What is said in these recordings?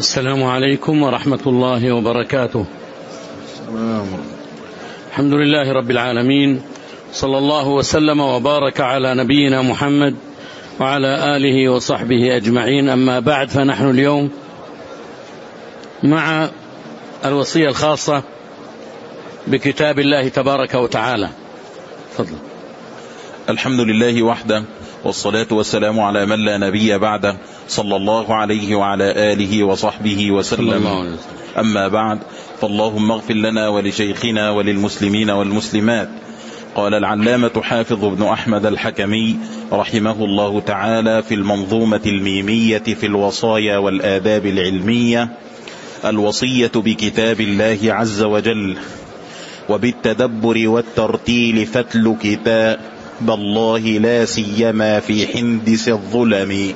السلام عليكم ورحمة الله وبركاته. الحمد لله رب العالمين، صلى الله وسلم وبارك على نبينا محمد وعلى آله وصحبه أجمعين. أما بعد، فنحن اليوم مع الوصية الخاصة بكتاب الله تبارك وتعالى. تفضل. الحمد لله وحده، والصلاة والسلام على من لا نبي بعده، صلى الله عليه وعلى آله وصحبه وسلم. أما بعد، فاللهم اغفر لنا ولشيخنا وللمسلمين والمسلمات. قال العلامة حافظ بن أحمد الحكمي رحمه الله تعالى في المنظومة الميمية في الوصايا والآداب العلمية: الوصية بكتاب الله عز وجل وبالتدبر والترتيل فتل كتاب الله، لا سيما في حندس الظلم.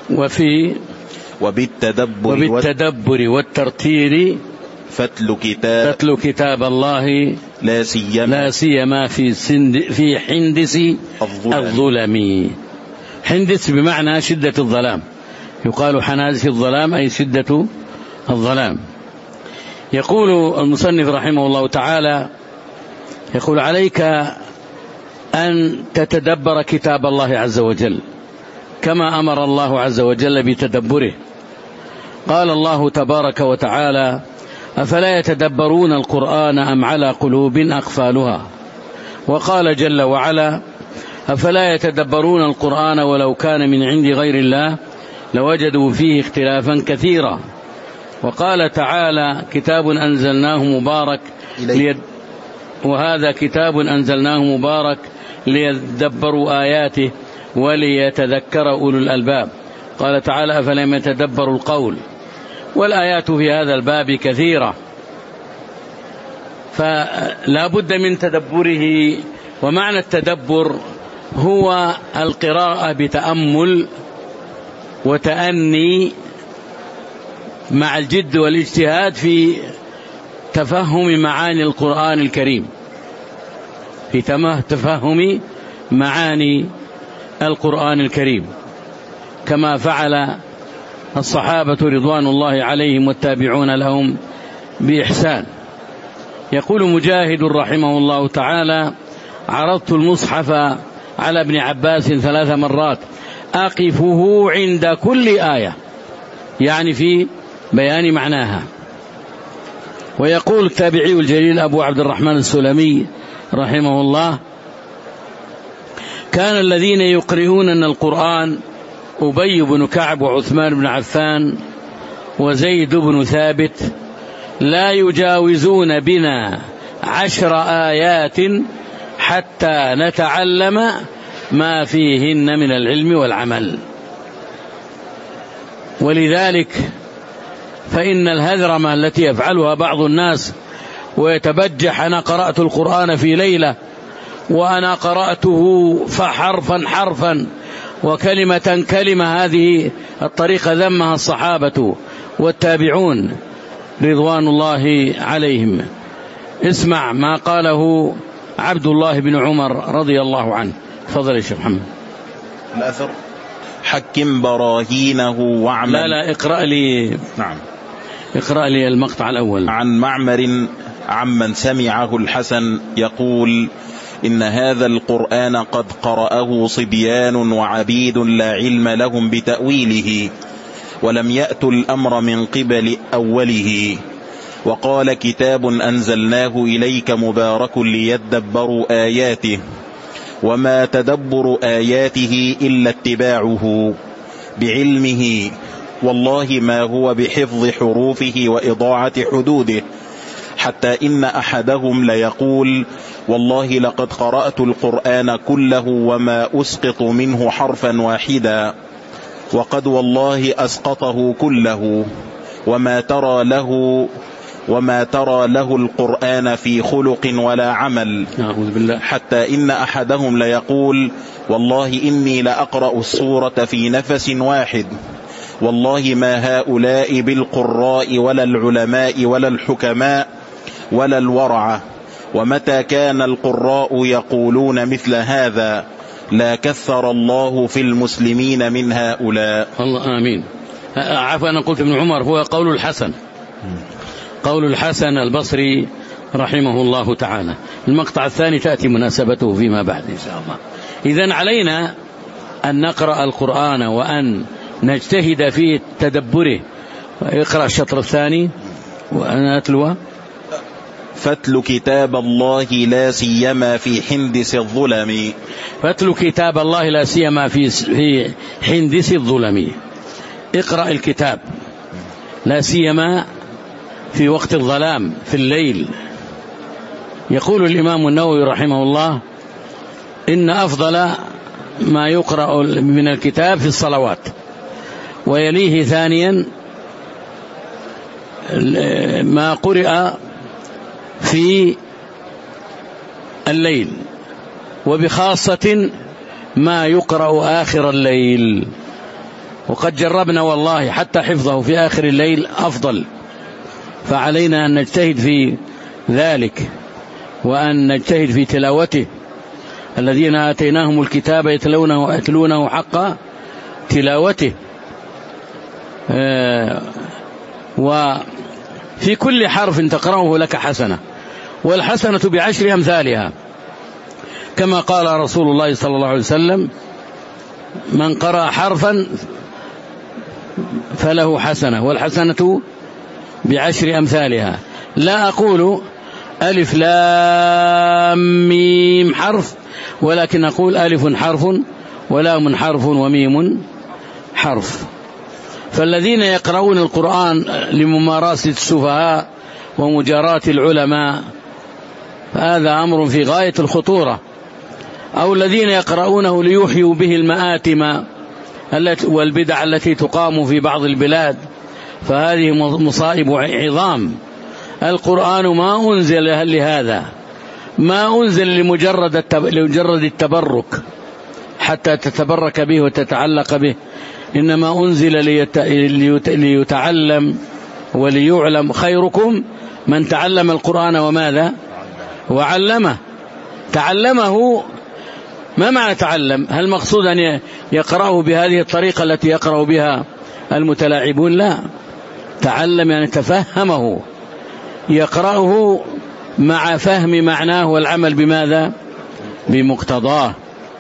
وبالتدبر والترتيل فتل كتاب الله، لا سيما في حندس الظلم. حندس بمعنى شدة الظلام، يقال حنادس الظلام أي شدة الظلام. يقول المصنف رحمه الله تعالى: يقول عليك أن تتدبر كتاب الله عز وجل كما أمر الله عز وجل بتدبره. قال الله تبارك وتعالى: أفلا يتدبرون القرآن أم على قلوب أقفالها. وقال جل وعلا: أفلا يتدبرون القرآن ولو كان من عند غير الله لوجدوا فيه اختلافا كثيرا. وقال تعالى: كتاب أنزلناه مبارك وهذا كتاب أنزلناه مبارك ليدبروا آياته وليتذكر أولو الألباب. قال تعالى: أفلم يتدبروا القول. والآيات في هذا الباب كثيرة، فلا بد من تدبره. ومعنى التدبر هو القراءة بتأمل وتأني مع الجد والاجتهاد في تفهم معاني القرآن الكريم، في تفهم معاني القرآن الكريم، كما فعل الصحابة رضوان الله عليهم والتابعون لهم بإحسان. يقول مجاهد رحمه الله تعالى: عرضت المصحف على ابن عباس 3 مرات أقفه عند كل آية، يعني في بيان معناها. ويقول التابعي الجليل أبو عبد الرحمن السلمي رحمه الله: كان الذين يقرؤون القرآن أبي بن كعب وعثمان بن عفان وزيد بن ثابت لا يجاوزون بنا 10 آيات حتى نتعلم ما فيهن من العلم والعمل. ولذلك فإن الهذرمة التي يفعلها بعض الناس ويتبجح: أنا قرأت القرآن في ليلة، وأنا قرأته حرفا وكلمة كلمة، هذه الطريقة ذمها الصحابة والتابعون رضوان الله عليهم. اسمع ما قاله عبد الله بن عمر رضي الله عنه. فضل يا شيخ محمد. الأثر: حكم براهينه واعمل. لا اقرأ لي. نعم، اقرأ لي المقطع الأول. عن معمر عمن سمعه الحسن يقول: إن هذا القرآن قد قرأه صبيان وعبيد لا علم لهم بتأويله، ولم يأتوا الأمر من قبل أوله. وقال: كتاب أنزلناه إليك مبارك ليدبروا آياته، وما تدبر آياته إلا اتباعه بعلمه، والله ما هو بحفظ حروفه وإضاعة حدوده، حتى إن أحدهم ليقول: والله لقد قرأت القرآن كله وما أسقط منه حرفا واحدا، وقد والله أسقطه كله، وما ترى له القرآن في خلق ولا عمل. حتى إن أحدهم ليقول: والله إني لأقرأ السورة في نفس واحد، والله ما هؤلاء بالقراء ولا العلماء ولا الحكماء ولا الورعة. ومتى كان القراء يقولون مثل هذا لا كثر الله في المسلمين من هؤلاء. الله آمين. عفوا أنا قلت ابن عمر، هو قول الحسن، قول الحسن البصري رحمه الله تعالى. المقطع الثاني تأتي مناسبته فيما بعد إن شاء الله. إذن علينا أن نقرأ القرآن وأن نجتهد في تدبره. اقرأ الشطر الثاني وأنا أتلوه. فاتل كتاب الله لا سيما في حندس الظلم. فاتل كتاب الله لا سيما في حندس الظلم. اقرأ الكتاب لا سيما في وقت الظلام في الليل. يقول الإمام النووي رحمه الله إن أفضل ما يقرأ من الكتاب في الصلوات، ويليه ثانيا ما قرأ في الليل، وبخاصة ما يقرأ آخر الليل. وقد جربنا والله حتى حفظه في آخر الليل أفضل، فعلينا أن نجتهد في ذلك وأن نجتهد في تلاوته. الذين آتيناهم الكتاب يتلونه حق تلاوته. وفي كل حرف تقرأه لك حسنة، والحسنة ب10 أمثالها، كما قال رسول الله صلى الله عليه وسلم من قرأ حرفا فله حسنة، والحسنة ب10 أمثالها. لا أقول ألف لام ميم حرف، ولكن أقول ألف حرف ولام حرف وميم حرف. فالذين يقرؤون القرآن لممارسة السفهاء ومجاراة العلماء هذا أمر في غاية الخطورة، أو الذين يقرؤونه ليحيوا به المآتم والبدع التي تقام في بعض البلاد، فهذه مصائب عظام. القرآن ما أنزل لهذا، ما أنزل لمجرد التبرك حتى تتبرك به وتتعلق به، إنما أنزل ليتعلم وليعلم. خيركم من تعلم القرآن وماذا وعلمه. تعلمه، ما معنى تعلم؟ هل مقصود أن يقرأه بهذه الطريقة التي يقرأ بها المتلاعبون؟ لا، تعلم يعني تفهمه، يقرأه مع فهم معناه والعمل بماذا؟ بمقتضاه.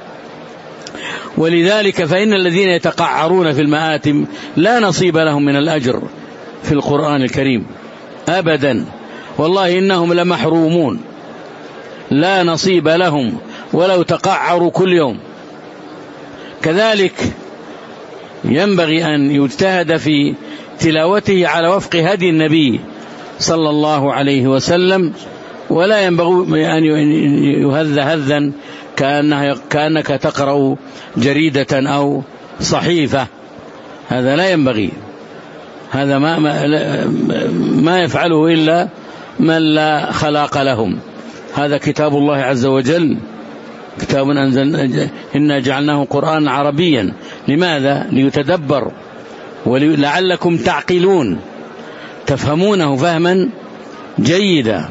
ولذلك فإن الذين يتقعرون في المآتم لا نصيب لهم من الأجر في القرآن الكريم أبدا، والله إنهم لمحرومون، لا نصيب لهم ولو تقعروا كل يوم. كذلك ينبغي أن يجتهد في تلاوته على وفق هدي النبي صلى الله عليه وسلم، ولا ينبغي أن يهذ هذا كأنك تقرأ جريدة أو صحيفة، هذا لا ينبغي. هذا ما يفعله إلا من لا خلاق لهم. هذا كتاب الله عز وجل، كتاب إنا جعلناه قرآن عربيا. لماذا؟ ليتدبر ولعلكم تعقلون، تفهمونه فهما جيدا.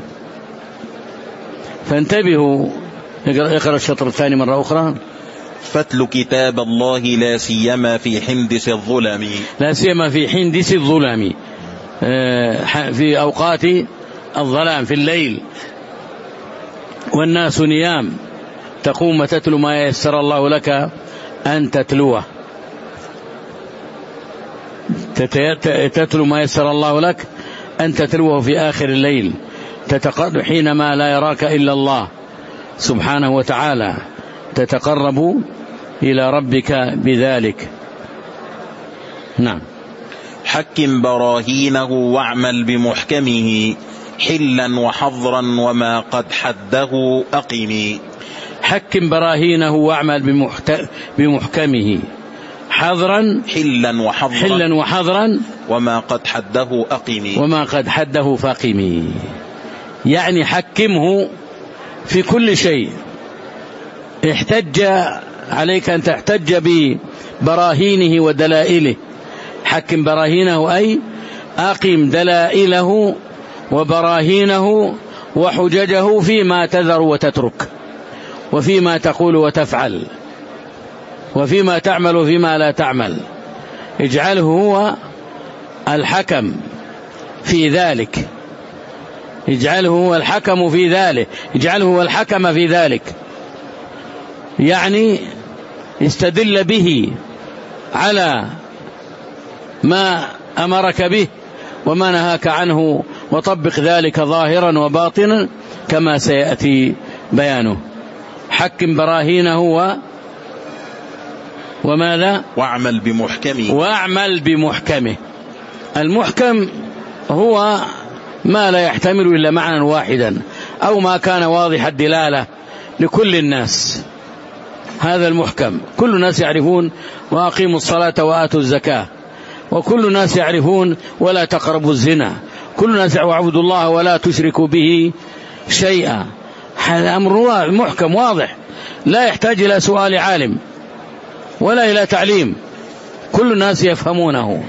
فانتبهوا. اقرأ الشطر الثاني مرة أخرى. فاتل كتاب الله لا سيما في حندس الظلم. لا سيما في حندس الظلم، في أوقات الظلام في الليل والناس نيام، تقوم تتلو ما يسر الله لك أن تتلوه. تتلو ما يسر الله لك أن تتلوه في آخر الليل، تتقرب حينما لا يراك إلا الله سبحانه وتعالى، تتقرب إلى ربك بذلك. نعم. حكم براهينه واعمل بمحكمه، حلا وحظرا وما قد حده أقم. حكم براهينه واعمل بمحكمه، حظرا حلا وحظرا وما قد حده أقم. وما قد حده فاقم. يعني حكمه في كل شيء. احتج عليك أن تحتج ببراهينه ودلائله. حكم براهينه أي أقم دلائله وبراهينه وحججه فيما تذر وتترك، وفيما تقول وتفعل، وفيما تعمل وفيما لا تعمل. اجعله هو الحكم في ذلك، اجعله هو الحكم في ذلك، اجعله هو الحكم في ذلك، يعني استدل به على ما أمرك به وما نهاك عنه، وطبق ذلك ظاهرا وباطنا كما سيأتي بيانه. حكم براهينه وماذا؟ واعمل بمحكمه. واعمل بمحكمه. المحكم هو ما لا يحتمل إلا معنى واحدا أو ما كان واضح الدلالة لكل الناس، هذا المحكم. كل الناس يعرفون وأقيموا الصلاة وآتوا الزكاة، وكل الناس يعرفون ولا تقربوا الزنا، كل الناس واعبدوا الله ولا تشركوا به شيئا. هذا أمر محكم واضح لا يحتاج إلى سؤال عالم ولا إلى تعليم، كل الناس يفهمونه.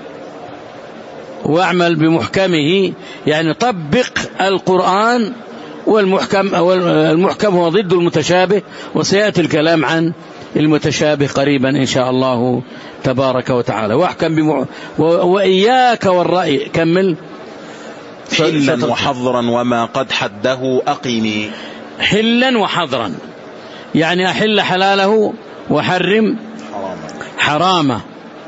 واعمل بمحكمه يعني طبق القرآن، والمحكم هو ضد المتشابه، وسيأتي الكلام عن المتشابه قريبا إن شاء الله تبارك وتعالى. واحكم وإياك والرأي. كمل. حلا وحظرا وما قد حده أقيمي. حلا وحظرا يعني أحل حلاله وحرم حرامه،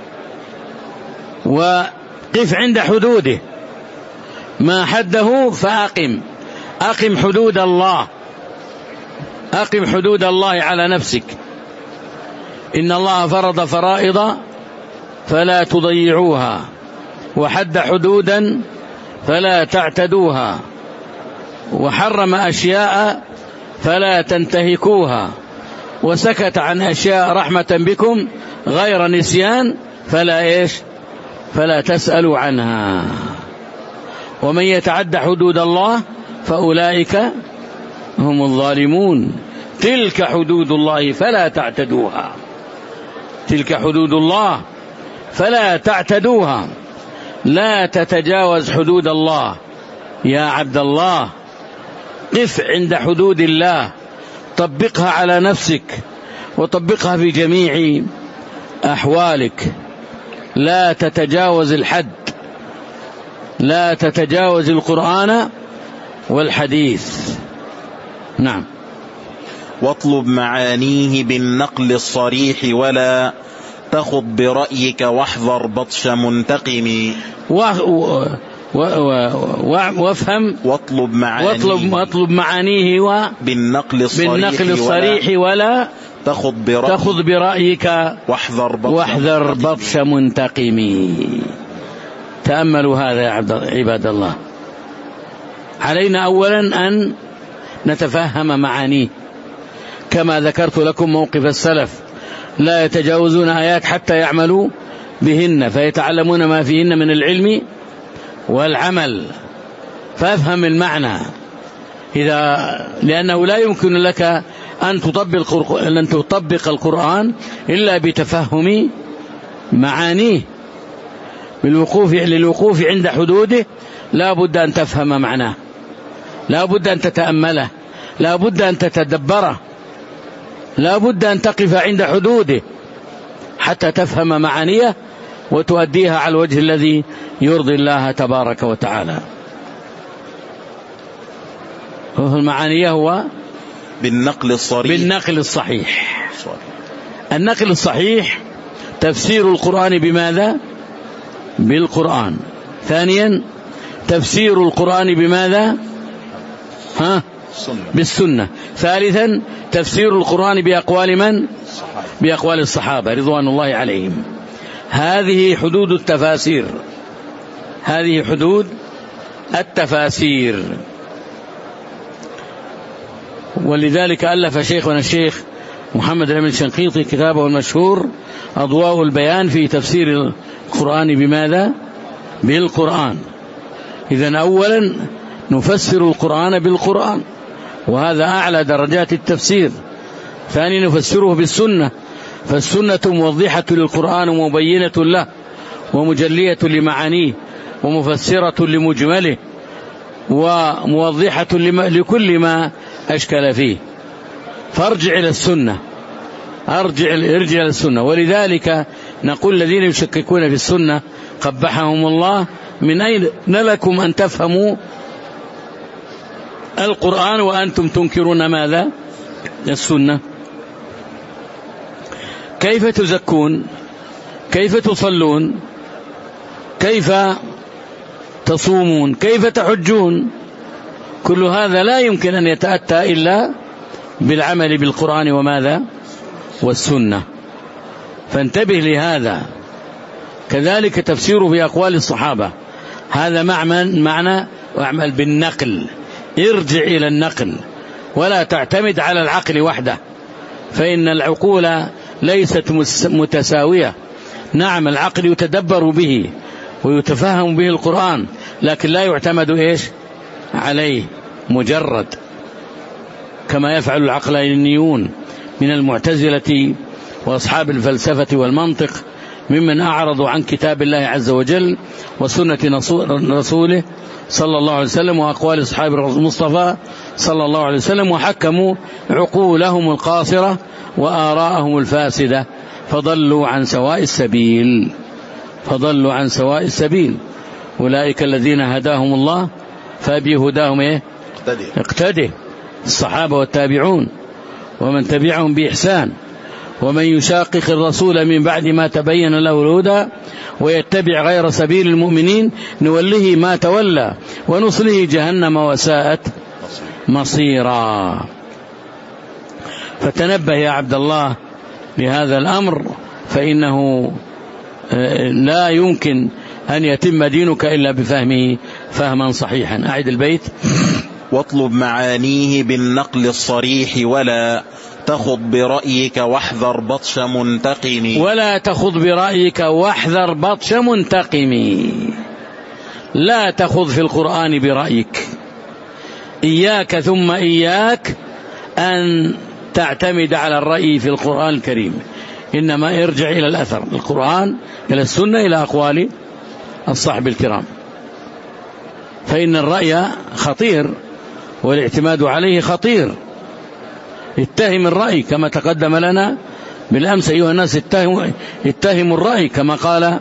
وقف عند حدوده، ما حده فأقم. أقم حدود الله، أقم حدود الله على نفسك. إن الله فرض فرائض فلا تضيعوها، وحد حدودا فلا تعتدوها، وحرم أشياء فلا تنتهكوها، وسكت عن أشياء رحمة بكم غير نسيان فلا تسألوا عنها. ومن يتعد حدود الله فأولئك هم الظالمون. تلك حدود الله فلا تعتدوها، تلك حدود الله فلا تعتدوها. لا تتجاوز حدود الله يا عبد الله، قف عند حدود الله، طبقها على نفسك وطبقها في جميع أحوالك. لا تتجاوز الحد، لا تتجاوز القرآن والحديث. نعم. واطلب معانيه بالنقل الصريح ولا تخض برأيك واحذر بطش منتقم. وافهم. واطلب معانيه بالنقل الصريح ولا تخض برأيك واحذر بطش منتقم. تأملوا هذا يا عباد الله. علينا أولا أن نتفهم معانيه، كما ذكرت لكم موقف السلف، لا يتجاوزون آيات حتى يعملوا بهن، فيتعلمون ما فيهن من العلم والعمل. فافهم المعنى، لأنه لا يمكن لك أن تطبق القرآن إلا بتفهم معانيه. للوقوف عند حدوده لا بد أن تفهم معناه، لا بد أن تتأمله، لا بد أن تتدبره، لا بد أن تقف عند حدوده حتى تفهم معانيه وتؤديها على الوجه الذي يرضي الله تبارك وتعالى. المعانيه هو بالنقل الصحيح. النقل الصحيح تفسير القرآن بماذا؟ بالقرآن. ثانيا تفسير القرآن بماذا؟ بالسنة. ثالثا تفسير القرآن بأقوال من؟ بأقوال الصحابة رضوان الله عليهم. هذه حدود التفاسير، هذه حدود التفاسير. ولذلك ألف شيخنا الشيخ محمد الأمين الشنقيطي كتابه المشهور أضواء البيان في تفسير القرآن بماذا؟ بالقرآن. إذن أولا نفسر القرآن بالقرآن، وهذا أعلى درجات التفسير. ثانيا نفسره بالسنة، فالسنة موضحة للقرآن ومبينة له ومجلية لمعانيه ومفسرة لمجمله وموضحة لكل ما أشكل فيه. فارجع إلى السنة، ارجع إلى السنة. ولذلك نقول الذين يشككون في السنة قبحهم الله: من أين لكم أن تفهموا القرآن وأنتم تنكرون ماذا؟ السنة. كيف تزكون؟ كيف تصلون؟ كيف تصومون؟ كيف تحجون؟ كل هذا لا يمكن أن يتأتى إلا بالعمل بالقرآن وماذا؟ والسنة. فانتبه لهذا. كذلك تفسيره بأقوال الصحابة، هذا معنى واعمل بالنقل، ارجع إلى النقل ولا تعتمد على العقل وحده، فإن العقول ليست متساوية. نعم العقل يتدبر به ويتفهم به القرآن، لكن لا يعتمد عليه مجرد، كما يفعل العقلانيون من المعتزلة وأصحاب الفلسفة والمنطق، ممن أعرضوا عن كتاب الله عز وجل وسنة رسوله صلى الله عليه وسلم وأقوال أصحاب المصطفى صلى الله عليه وسلم، وحكموا عقولهم القاصرة وآراءهم الفاسدة، فضلوا عن سواء السبيل. أولئك الذين هداهم الله فبهداهم اقتده، الصحابة والتابعون ومن تبعهم بإحسان. ومن يشاقق الرسول من بعد ما تبين له الهدى ويتبع غير سبيل المؤمنين نوله ما تولى ونصله جهنم وساءت مصيرا. فتنبه يا عبد الله لهذا الأمر، فإنه لا يمكن أن يتم دينك إلا بفهمه فهما صحيحا. أعد البيت: واطلب معانيه بالنقل الصريح ولا تخض برأيك واحذر بطش منتقم. ولا تخض برأيك واحذر بطش منتقم. لا تخض في القرآن برأيك، إياك ثم إياك أن تعتمد على الرأي في القرآن الكريم، إنما ارجع إلى الأثر، القرآن إلى السنة، إلى أقوال الصحب الكرام، فإن الرأي خطير والاعتماد عليه خطير. اتهم الرأي كما تقدم لنا بالأمس أيها الناس، اتهموا الرأي كما قال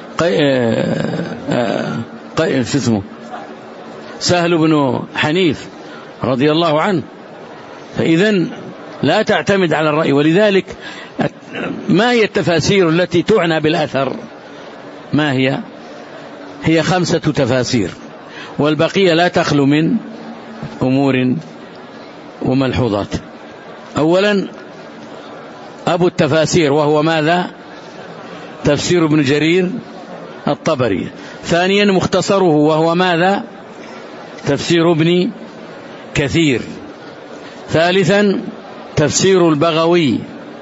سهل بن حنيف رضي الله عنه. فإذن لا تعتمد على الرأي. ولذلك ما هي التفاسير التي تعنى بالأثر؟ ما هي؟ هي 5 تفاسير، والبقية لا تخلو من أمور وملحوظات. أولا أبو التفاسير، وهو ماذا؟ تفسير ابن جرير الطبري. ثانيا مختصره، وهو ماذا؟ تفسير ابن كثير. ثالثا تفسير البغوي.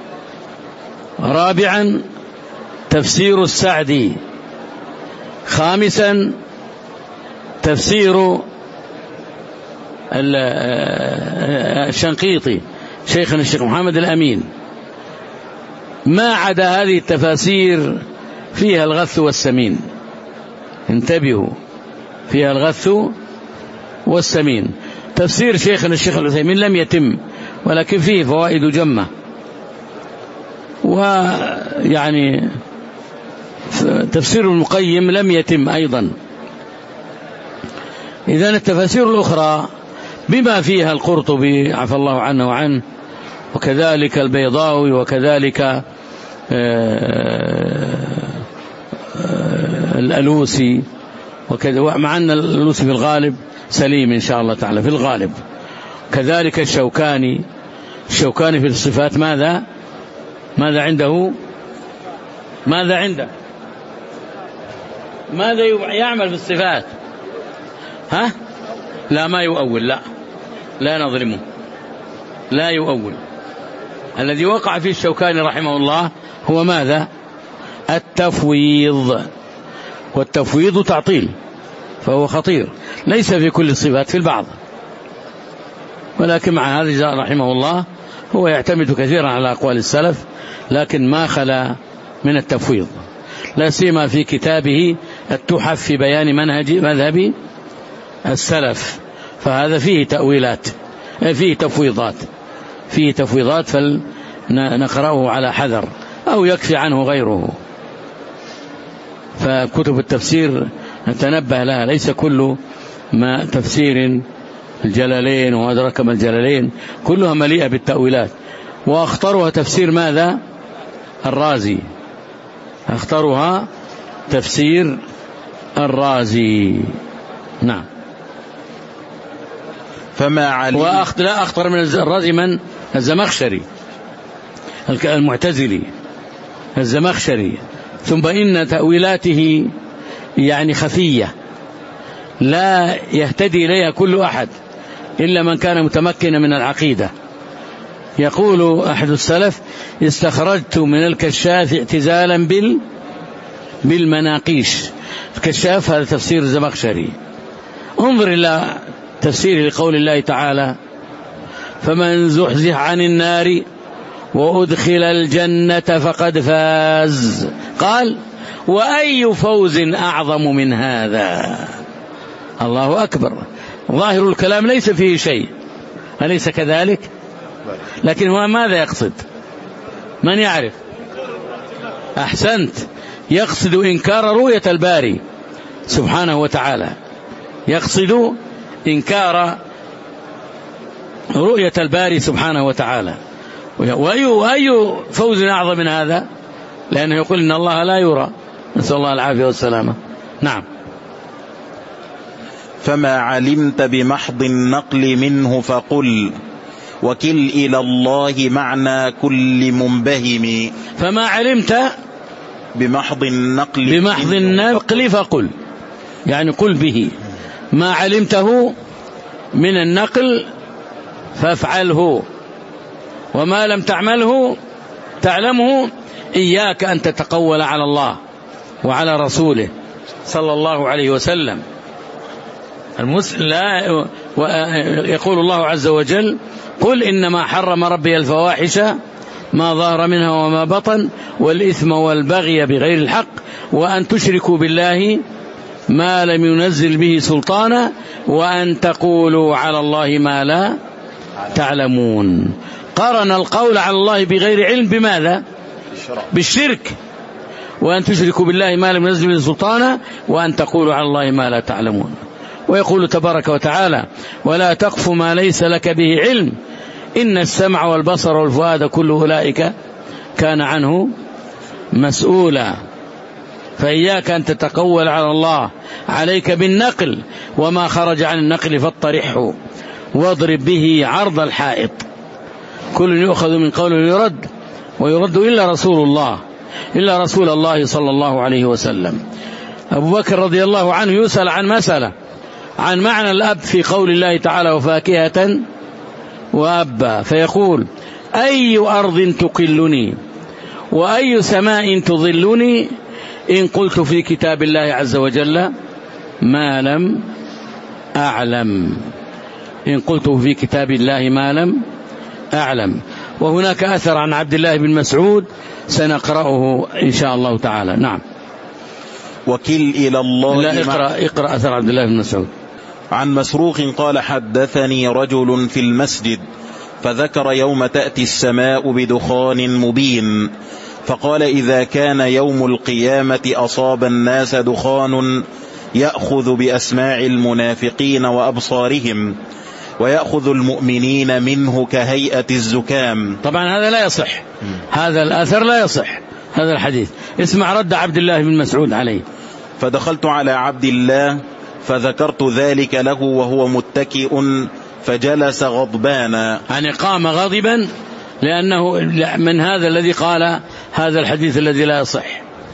رابعا تفسير السعدي. خامسا تفسير الشنقيطي شيخنا الشيخ محمد الأمين. ما عدا هذه التفاسير فيها الغث والسمين، انتبهوا، فيها الغث والسمين. تفسير شيخنا الشيخ العثيمين لم يتم، ولكن فيه فوائد جمة، ويعني تفسير المقيم لم يتم أيضا. إذن التفاسير الأخرى بما فيها القرطبي عفى الله عنه وعنه، وكذلك البيضاوي، وكذلك الألوسي، مع أن الألوسي في الغالب سليم إن شاء الله تعالى في الغالب. كذلك الشوكاني في الصفات ماذا عنده؟ ماذا يعمل في الصفات؟ لا ما يؤول، لا نظلمه، لا يؤول. الذي وقع فيه الشوكاني رحمه الله هو ماذا؟ التفويض، والتفويض تعطيل، فهو خطير، ليس في كل الصفات، في البعض. ولكن مع هذا رحمه الله هو يعتمد كثيرا على أقوال السلف، لكن ما خلا من التفويض، لا سيما في كتابه التحف في بيان مذهب السلف، فهذا فيه تأويلات، فيه تفويضات، فلنقرأه على حذر أو يكفي عنه غيره. فكتب التفسير نتنبه لها، ليس كل ما تفسير الجلالين وأدرك ما الجلالين كلها مليئة بالتأويلات. وأخطرها تفسير ماذا؟ الرازي، أخطرها تفسير الرازي. نعم. فما علم لا أخطر من الرازي من؟ الزمخشري المعتزلي الزمخشري. ثم إن تأويلاته يعني خفية لا يهتدي إليها كل أحد إلا من كان متمكنا من العقيدة. يقول أحد السلف: استخرجت من الكشاف اعتزالا بالمناقيش. الكشاف هذا تفسير الزمخشري. انظر إلى تفسير لقول الله تعالى: فمن زحزح عن النار وأدخل الجنة فقد فاز. قال: وأي فوز أعظم من هذا؟ الله أكبر. ظاهر الكلام ليس فيه شيء، أليس كذلك؟ لكن هو ماذا يقصد؟ من يعرف؟ أحسنت، يقصد إنكار رؤية الباري سبحانه وتعالى، يقصد إنكار رؤية الباري سبحانه وتعالى. وأي فوز أعظم من هذا؟ لأنه يقول إن الله لا يرى، نسأل الله العافية والسلامة. نعم. فما علمت بمحض النقل منه فقل وكل إلى الله معنى كل منبهم. فما علمت بمحض النقل فقل، يعني قل به ما علمته من النقل فافعله، وما لم تعلمه إياك أن تتقول على الله وعلى رسوله صلى الله عليه وسلم. يقول الله عز وجل: قل إنما حرم ربي الفواحش ما ظهر منها وما بطن والإثم والبغي بغير الحق وأن تشركوا بالله ما لم ينزل به سلطانا وأن تقولوا على الله ما لا تعلمون. قارن القول على الله بغير علم بماذا؟ بالشرك. وأن تشركوا بالله ما لم ينزل به سلطانا وأن تقولوا على الله ما لا تعلمون. ويقول تبارك وتعالى: ولا تقف ما ليس لك به علم إن السمع والبصر والفؤاد كل أولئك كان عنه مسؤولا. فإياك أن تتقول على الله، عليك بالنقل، وما خرج عن النقل فاطرحه واضرب به عرض الحائط. كل يؤخذ من قوله ويرد إلا رسول الله صلى الله عليه وسلم. أبو بكر رضي الله عنه يسأل عن مسألة عن معنى الأب في قول الله تعالى: وفاكهة وأبا، فيقول: أي أرض تقلني وأي سماء تظلني إن قلت في كتاب الله عز وجل ما لم أعلم. إن قلت في كتاب الله ما لم أعلم. وهناك أثر عن عبد الله بن مسعود سنقرأه إن شاء الله تعالى. نعم. وكل إلى الله. لا، اقرأ أثر عبد الله بن مسعود. عن مسروق قال: حدثني رجل في المسجد فذكر يوم تأتي السماء بدخان مبين، فقال: إذا كان يوم القيامة أصاب الناس دخان يأخذ بأسماع المنافقين وأبصارهم ويأخذ المؤمنين منه كهيئة الزكام. طبعا هذا لا يصح، هذا الأثر لا يصح، هذا الحديث. اسمع رد عبد الله بن مسعود عليه: فدخلت على عبد الله فذكرت ذلك له وهو متكئ فجلس غضبانا. يعني قام غاضبا لأنه من هذا الذي قال هذا الحديث الذي لا يصح.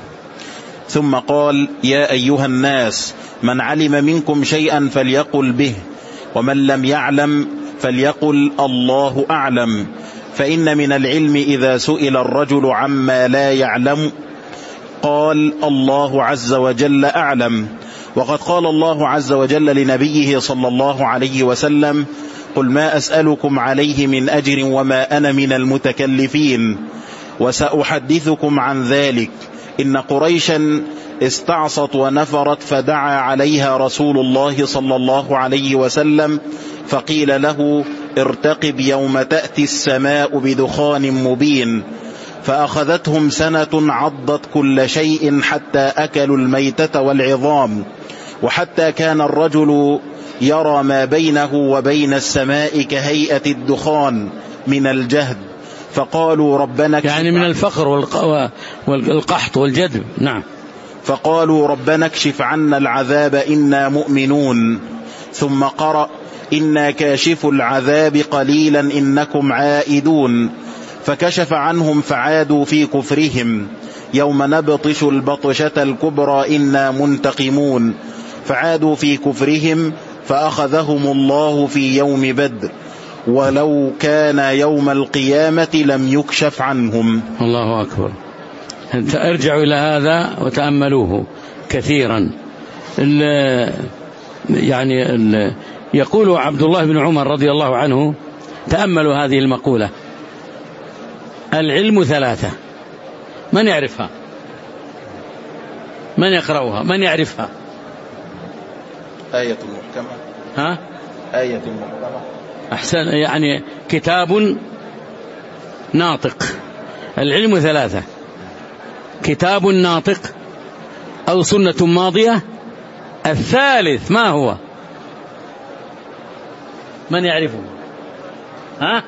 ثم قال: يا أيها الناس، من علم منكم شيئا فليقل به، ومن لم يعلم فليقل الله أعلم، فإن من العلم إذا سئل الرجل عما لا يعلم قال الله عز وجل أعلم. وقد قال الله عز وجل لنبيه صلى الله عليه وسلم: قل ما أسألكم عليه من أجر وما أنا من المتكلفين، وسأحدثكم عن ذلك. إن قريشا استعصت ونفرت فدعا عليها رسول الله صلى الله عليه وسلم فقيل له: ارتقب يوم تأتي السماء بدخان مبين. فأخذتهم سنة عضت كل شيء حتى أكلوا الميتة والعظام، وحتى كان الرجل يرى ما بينه وبين السماء كهيئة الدخان من الجهد، فقالوا ربنا يعني من الفقر والقحط والجدب. نعم. فقالوا ربنا اكشف عنا العذاب إنا مؤمنون. ثم قرأ إنا كاشف العذاب قليلا إنكم عائدون، فكشف عنهم فعادوا في كفرهم. يوم نبطش البطشة الكبرى إنا منتقمون، فعادوا في كفرهم فأخذهم الله في يوم بدر، ولو كان يوم القيامة لم يكشف عنهم. الله أكبر. ارجعوا إلى هذا وتأملوه كثيرا. يقول عبد الله بن عمر رضي الله عنه، تأملوا هذه المقولة: العلم ثلاثة. من يعرفها؟ من يقرأها؟ من يعرفها؟ آية محكمة. ها؟ آية محكمة. أحسن. يعني كتاب ناطق. العلم ثلاثة: كتاب ناطق، أو سنة ماضية. الثالث ما هو؟ من يعرفه؟ ها؟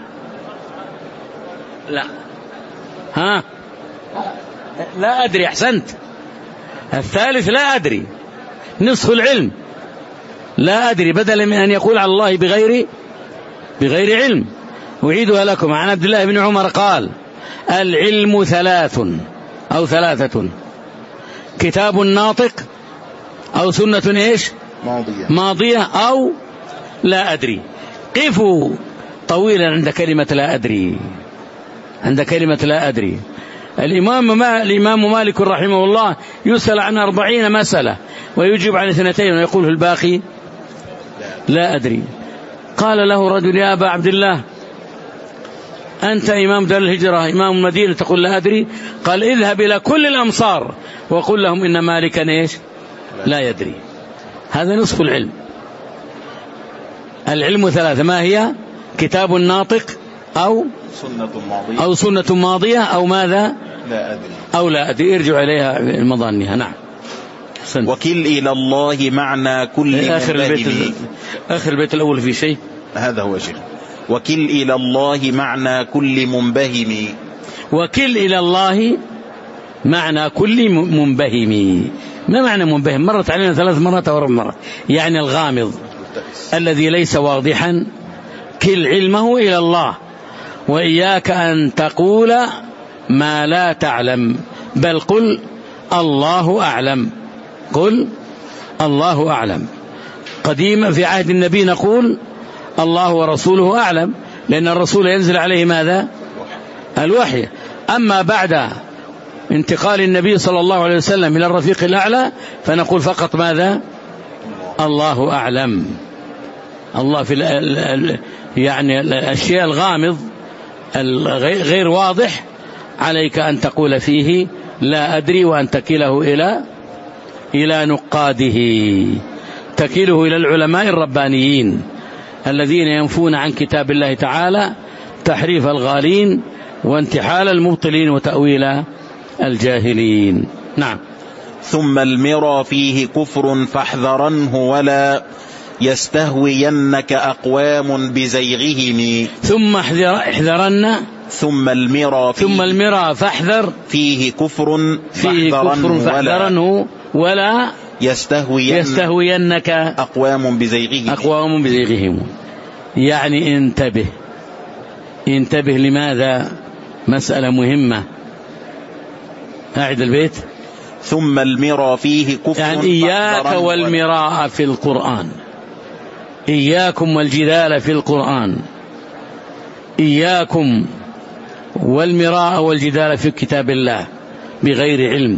لا. ها؟ لا أدري. أحسنت. الثالث لا أدري، نصف العلم. لا أدري، بدلا من أن يقول على الله بغير علم. أعيدها لكم. عن عبد الله بن عمر قال: العلم ثلاث أو ثلاثة: كتاب ناطق، أو سنة إيش؟ ماضية، أو لا أدري. قفوا طويلا عند كلمة لا أدري. عند كلمة لا أدري. الإمام مالك رحمه الله يسأل عن 40 مسألة ويجيب عن 2 ويقول في الباقي لا أدري. قال له رجل: يا أبا عبد الله، أنت إمام دار الهجرة، إمام المدينة، تقول لا أدري؟ قال: اذهب إلى كل الأمصار وقل لهم إن مالكا إيش؟ لا يدري. هذا نصف العلم. العلم ثلاثة: ما هي؟ كتاب ناطق، أو سنة ماضية، أو ماذا؟ لا أدري. أو لا أدري. ارجع إليها المظانها. نعم. وكل إلى الله معنى كل آخر البيت الأول في شيء. هذا هو شيخ. وكل إلى الله معنى كل منبهم. وكل إلى الله معنى كل منبهم. ما معنى منبهم؟ مرت علينا 3 مرات أو 4 مرات. يعني الغامض الذي ليس واضحا. كل علمه إلى الله، وإياك أن تقول ما لا تعلم، بل قل الله أعلم. قل الله أعلم. قديما في عهد النبي نقول الله ورسوله أعلم، لأن الرسول ينزل عليه ماذا؟ الوحي. أما بعد انتقال النبي صلى الله عليه وسلم إلى الرفيق الأعلى فنقول فقط ماذا؟ الله أعلم. الله في يعني الأشياء الغامض غير واضح عليك أن تقول فيه لا أدري، وأن تكله إلى نقاده، تكله إلى العلماء الربانيين الذين ينفون عن كتاب الله تعالى تحريف الغالين وانتحال المبطلين وتأويل الجاهلين. نعم. ثم المرى فيه كفر فاحذرنه ولا يستهوينك أقوام بزيغهم. ثم احذرن. ثم المرى فاحذر فيه كفر فاحذرنه ولا يستهوينك أقوام بزيغهم. يعني انتبه. لماذا؟ مسألة مهمة. أعد البيت. ثم المرى فيه كفر يعني إياك والمراء في القرآن. إياكم والجدال في القرآن. إياكم والمراء والجدال في كتاب الله بغير علم.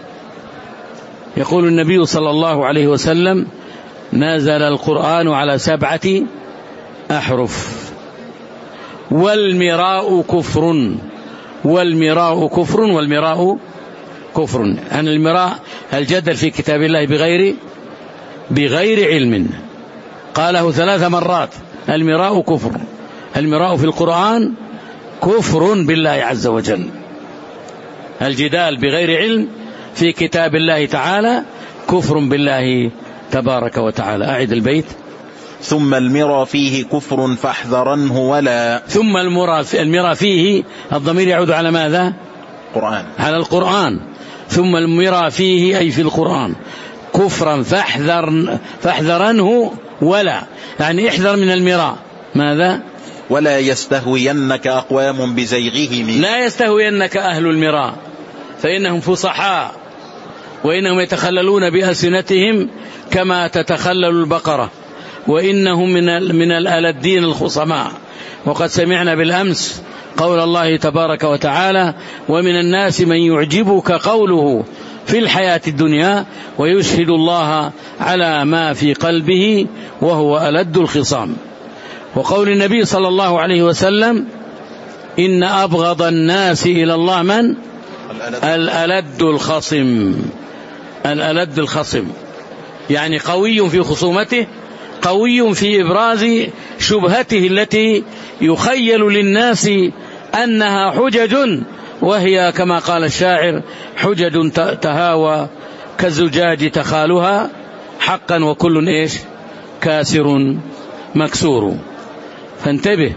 يقول النبي صلى الله عليه وسلم: نزل القرآن على 7 أحرف. والمراء كفر. والمراء كفر. أن المراء الجدل في كتاب الله بغير علم. قاله 3 مرات. المراء كفر. المراء في القرآن كفر بالله عز وجل. الجدال بغير علم في كتاب الله تعالى كفر بالله تبارك وتعالى. أعد البيت. ثم المرى فيه كفر فاحذرنه ولا. ثم المرى فيه الضمير يعود على ماذا؟ قرآن. على القرآن. ثم المرى فيه أي في القرآن كفرا فاحذرنه ولا، يعني احذر من المراء. ماذا؟ ولا يستهوينك أقوام بزيغهم. لا يستهوينك أهل المراء فإنهم فصحاء وإنهم يتخللون بألسنتهم كما تتخلل البقرة، وإنهم من الألدين الخصماء. وقد سمعنا بالأمس قول الله تبارك وتعالى: ومن الناس من يعجبك قوله في الحياة الدنيا ويشهد الله على ما في قلبه وهو ألد الخصام. وقول النبي صلى الله عليه وسلم: إن أبغض الناس إلى الله من؟ الألد الخصم. الألد الخصم يعني قوي في خصومته، قوي في إبراز شبهته التي يخيل للناس أنها حجج، وهي كما قال الشاعر: حجج تهاوى كالزجاج تخالها حقا وكل إيش كاسر مكسور. فانتبه.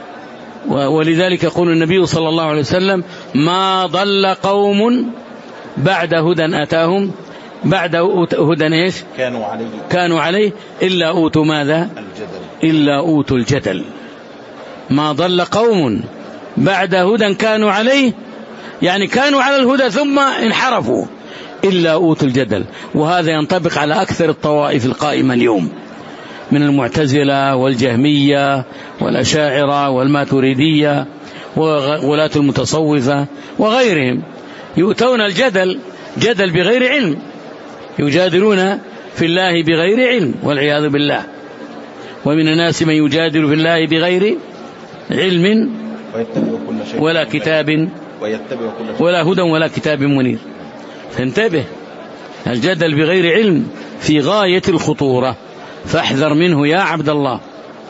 ولذلك يقول النبي صلى الله عليه وسلم: ما ضل قوم بعد هدى أتاهم، بعد هدى إيش كانوا عليه إلا أوتوا ماذا؟ إلا أوتوا الجدل. ما ضل قوم بعد هدى كانوا عليه، يعني كانوا على الهدى ثم انحرفوا، إلا أوتوا الجدل. وهذا ينطبق على أكثر الطوائف القائمة اليوم من المعتزلة والجهمية والأشاعرة والماتريدية وولاة المتصوفة وغيرهم، يؤتون الجدل جدل بغير علم، يجادلون في الله بغير علم والعياذ بالله. ومن الناس من يجادل في الله بغير علم ولا كتاب ولا هدى ولا كتاب منير. فانتبه، الجدل بغير علم في غاية الخطورة، فاحذر منه يا عبد الله.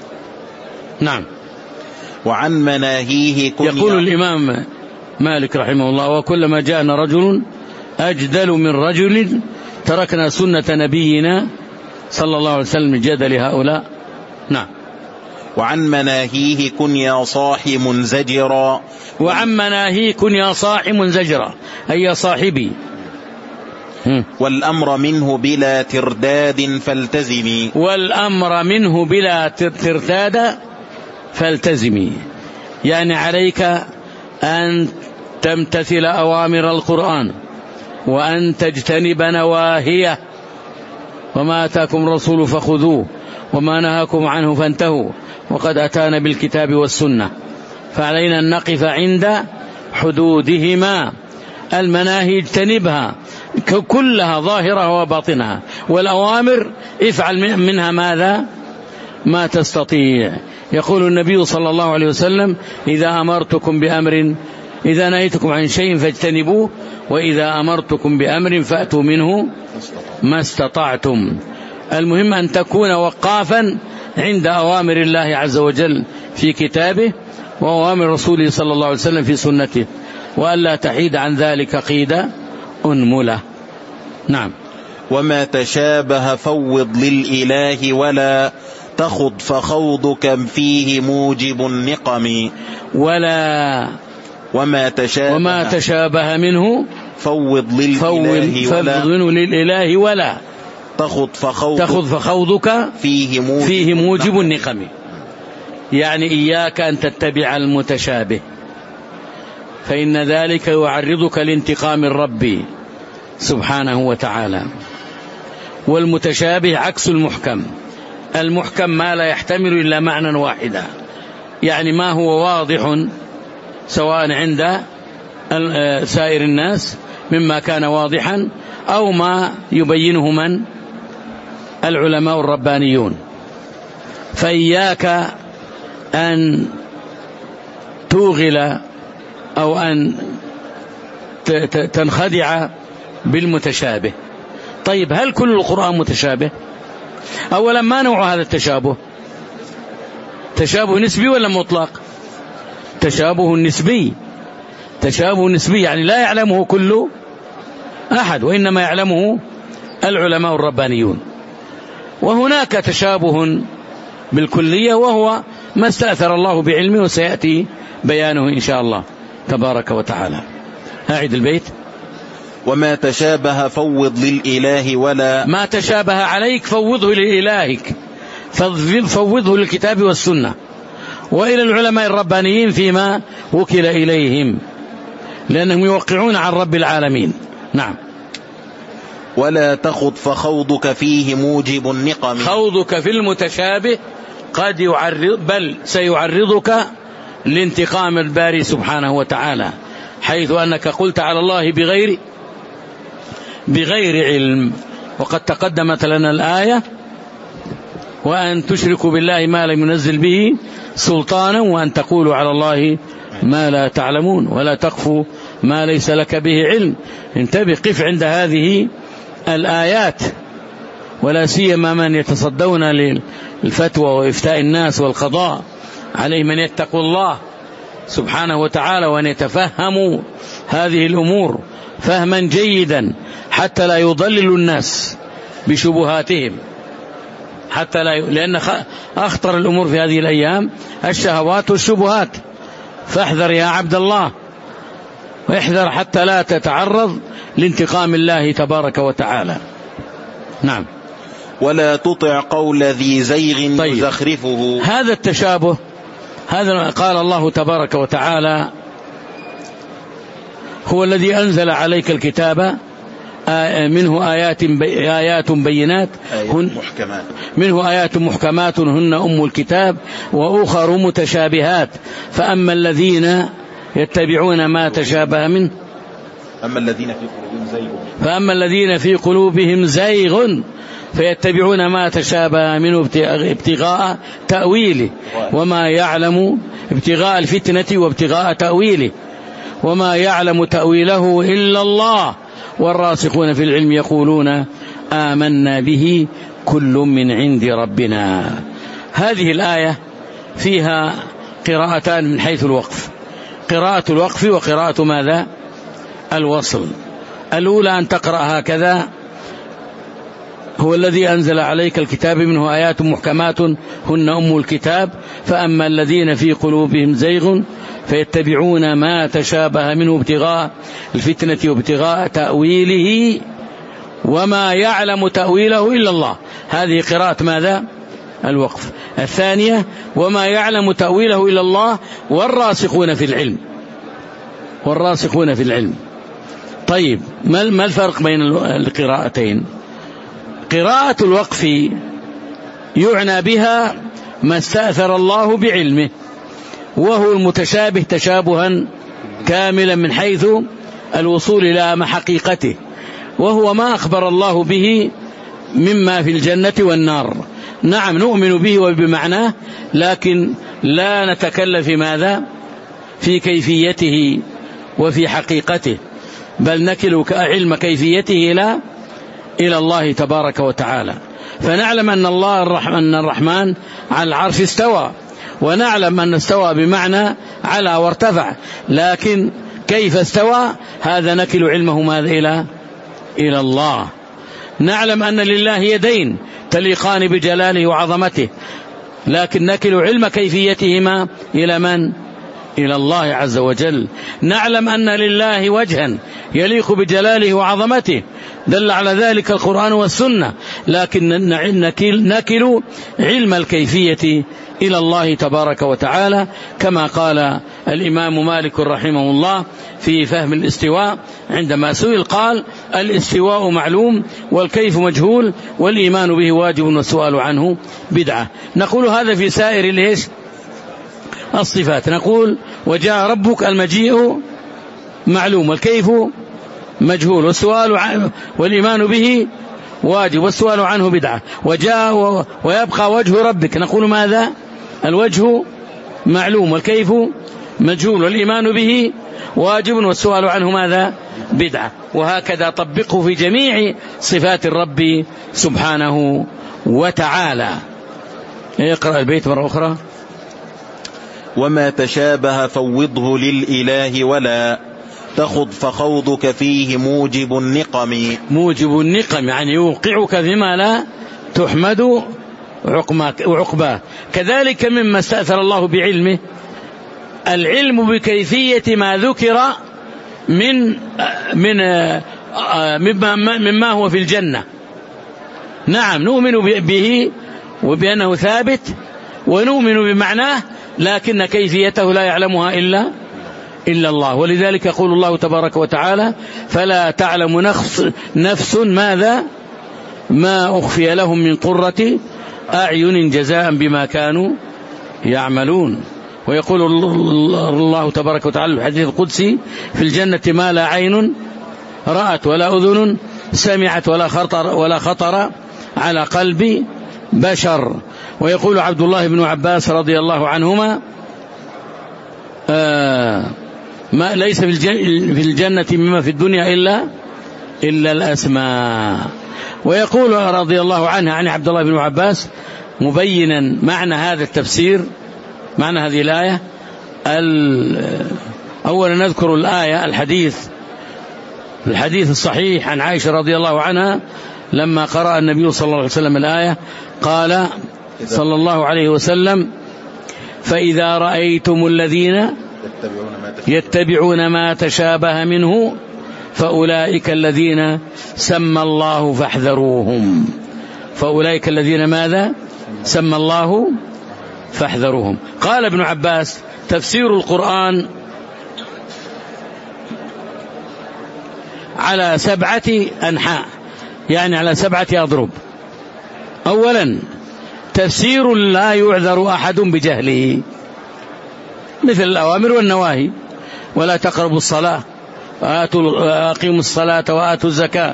نعم. وعن مناهيه يقول الإمام مالك رحمه الله: وكلما جاءنا رجل أجدل من رجل تركنا سنة نبينا صلى الله عليه وسلم الجدل هؤلاء. نعم. وعن مناهيه كن يا صاحي منزجرا. وعن مناهيه كن يا صاحي منزجرا أي يا صاحبي. والأمر منه بلا ترداد فالتزمي. والأمر منه بلا ترداد فالتزمي، يعني عليك أن تمتثل أوامر القرآن وأن تجتنب نواهيه، وما أتاكم الرسول فخذوه وما نهاكم عنه فانتهوا وقد أتانا بالكتاب والسنة، فعلينا أن نقف عند حدودهما. المناهي اجتنبها كلها ظاهرها وباطنها، والأوامر افعل منها ماذا؟ ما تستطيع. يقول النبي صلى الله عليه وسلم: إذا أمرتكم بأمر، إذا نهيتكم عن شيء فاجتنبوه، وإذا أمرتكم بأمر فأتوا منه ما استطعتم. المهم أن تكون وقافا عند أوامر الله عز وجل في كتابه وأوامر رسوله صلى الله عليه وسلم في سنته، وألا تحيد عن ذلك قيد أنملة. نعم. وما تشابه فوض للإله ولا تخض فخوضك فيه موجب النقم. وما تشابه منه فوض للإله ولا تخض فخوضك فيه موجب النقم، يعني إياك أن تتبع المتشابه، فإن ذلك يعرضك لانتقام الرب سبحانه وتعالى. والمتشابه عكس المحكم. المحكم ما لا يحتمل إلا معنى واحدا، يعني ما هو واضح سواء عند سائر الناس مما كان واضحا أو ما يبينه من العلماء الربانيون. فإياك أن توغل أو أن تنخدع بالمتشابه. طيب، هل كل القرآن متشابه؟ أولا، ما نوع هذا التشابه؟ تشابه نسبي ولا مطلق؟ تشابه نسبي، تشابه نسبي، يعني لا يعلمه كل أحد، وإنما يعلمه العلماء الربانيون. وهناك تشابه بالكلية، وهو ما استأثر الله بعلمه، وسيأتي بيانه إن شاء الله تبارك وتعالى. أعد البيت. وما تشابه فوض للإله ولا ما تشابه عليك فوضه لإلهك، فوضه للكتاب والسنة، وإلى العلماء الربانيين فيما وكل إليهم، لأنهم يوقعون عن رب العالمين. نعم. ولا تخض فخوضك فيه موجب النقم. خوضك في المتشابه قد يعرض، بل سيعرضك لانتقام الباري سبحانه وتعالى، حيث أنك قلت على الله بغير علم. وقد تقدمت لنا الآية: وأن تشركوا بالله ما لم ينزل به سلطانا، وأن تقولوا على الله ما لا تعلمون، ولا تقفوا ما ليس لك به علم. انتبه، قف عند هذه الآيات، ولا سيما من يتصدون للفتوى وإفتاء الناس والقضاء، عليه من يتقوا الله سبحانه وتعالى، وأن يتفهموا هذه الأمور فهما جيدا، حتى لا يضللوا الناس بشبهاتهم، حتى لا لأن أخطر الأمور في هذه الأيام الشهوات والشبهات. فاحذر يا عبد الله، واحذر حتى لا تتعرض لانتقام الله تبارك وتعالى. نعم. ولا تطع قول ذي زيغ يزخرفه. هذا التشابه، هذا قال الله تبارك وتعالى: هو الذي أنزل عليك الكتاب منه آيات بينات، منه آيات محكمات هن أم الكتاب، وأخر متشابهات، فأما الذين يتبعون ما تشابه منه، فأما الذين في قلوبهم زيغ فيتبعون ما تشابه منه ابتغاء تأويله، وما يعلم ابتغاء الفتنة وابتغاء تأويله، وما يعلم تأويله إلا الله، والراسخون في العلم يقولون آمنا به كل من عند ربنا. هذه الآية فيها قراءتان من حيث الوقف: قراءة الوقف وقراءة ماذا؟ الوصل. الأولى أن تقرأ هكذا: هو الذي أنزل عليك الكتاب منه آيات محكمات هن أم الكتاب، فأما الذين في قلوبهم زيغ فيتبعون ما تشابه منه ابتغاء الفتنة وابتغاء تأويله، وما يعلم تأويله إلا الله. هذه قراءة ماذا؟ الوقف. الثانية: وما يعلم تأويله إلا الله والراسخون في العلم. والراسخون في العلم. طيب، ما الفرق بين القراءتين؟ قراءة الوقف يعنى بها ما استأثر الله بعلمه، وهو المتشابه تشابها كاملا من حيث الوصول إلى حقيقته، وهو ما أخبر الله به مما في الجنة والنار. نعم، نؤمن به وبمعناه، لكن لا نتكلم في ماذا؟ في كيفيته وفي حقيقته، بل نكل علم كيفيته إلى الله تبارك وتعالى. فنعلم أن أن الرحمن على العرش استوى، ونعلم أن استوى بمعنى على وارتفع، لكن كيف استوى هذا نكل علمه ماذا؟ إلى الله. نعلم أن لله يدين تليقان بجلاله وعظمته، لكن نكل علم كيفيتهما إلى من؟ إلى الله عز وجل. نعلم أن لله وجها يليق بجلاله وعظمته، دل على ذلك القرآن والسنة، لكن نكل علم الكيفية إلى الله تبارك وتعالى، كما قال الإمام مالك رحمه الله في فهم الاستواء عندما سئل قال: الاستواء معلوم والكيف مجهول والإيمان به واجب والسؤال عنه بدعة. نقول هذا في سائر الصفات، نقول: وجاء ربك، المجيء معلوم والكيف مجهول والإيمان به واجب والسؤال عنه بدعة. وجاء ويبقى وجه ربك، نقول ماذا؟ الوجه معلوم والكيف مجهول والإيمان به واجب والسؤال عنه ماذا؟ بدعة. وهكذا طبقه في جميع صفات الرب سبحانه وتعالى. اقرأ البيت مرة أخرى. وما تشابه فوضه للإله ولا تخض فخوضك فيه موجب النقم. موجب النقم يعني يوقعك فيما لا تحمد عقباه. كذلك مما استأثر الله بعلمه العلم بكيفية ما ذكر مما هو في الجنة. نعم نؤمن به وبأنه ثابت ونؤمن بمعناه، لكن كيفيته لا يعلمها إلا الله. ولذلك يقول الله تبارك وتعالى فلا تعلم نفس ماذا ما أخفي لهم من قرة أعين جزاء بما كانوا يعملون. ويقول الله تبارك وتعالى في الحديث القدسي في الجنة ما لا عين رأت ولا أذن سمعت ولا خطر على قلب بشر. ويقول عبد الله بن عباس رضي الله عنهما ما ليس في الجنة مما في الدنيا إلا الأسماء. ويقول رضي الله عنه عن عبد الله بن عباس مبينا معنى هذا التفسير، معنى هذه الآية. أولا نذكر الآية الحديث الصحيح عن عائشة رضي الله عنها لما قرأ النبي صلى الله عليه وسلم الآية قال صلى الله عليه وسلم فإذا رأيتم الذين يتبعون ما تشابه منه فأولئك الذين سمى الله فاحذروهم. فأولئك الذين ماذا سمى الله فاحذروهم. قال ابن عباس تفسير القرآن على 7 أنحاء، يعني على 7 أضرب. أولا تفسير لا يعذر أحد بجهله، مثل الأوامر والنواهي، ولا تقربوا الصلاة وأقيموا الصلاة وآتوا الزكاة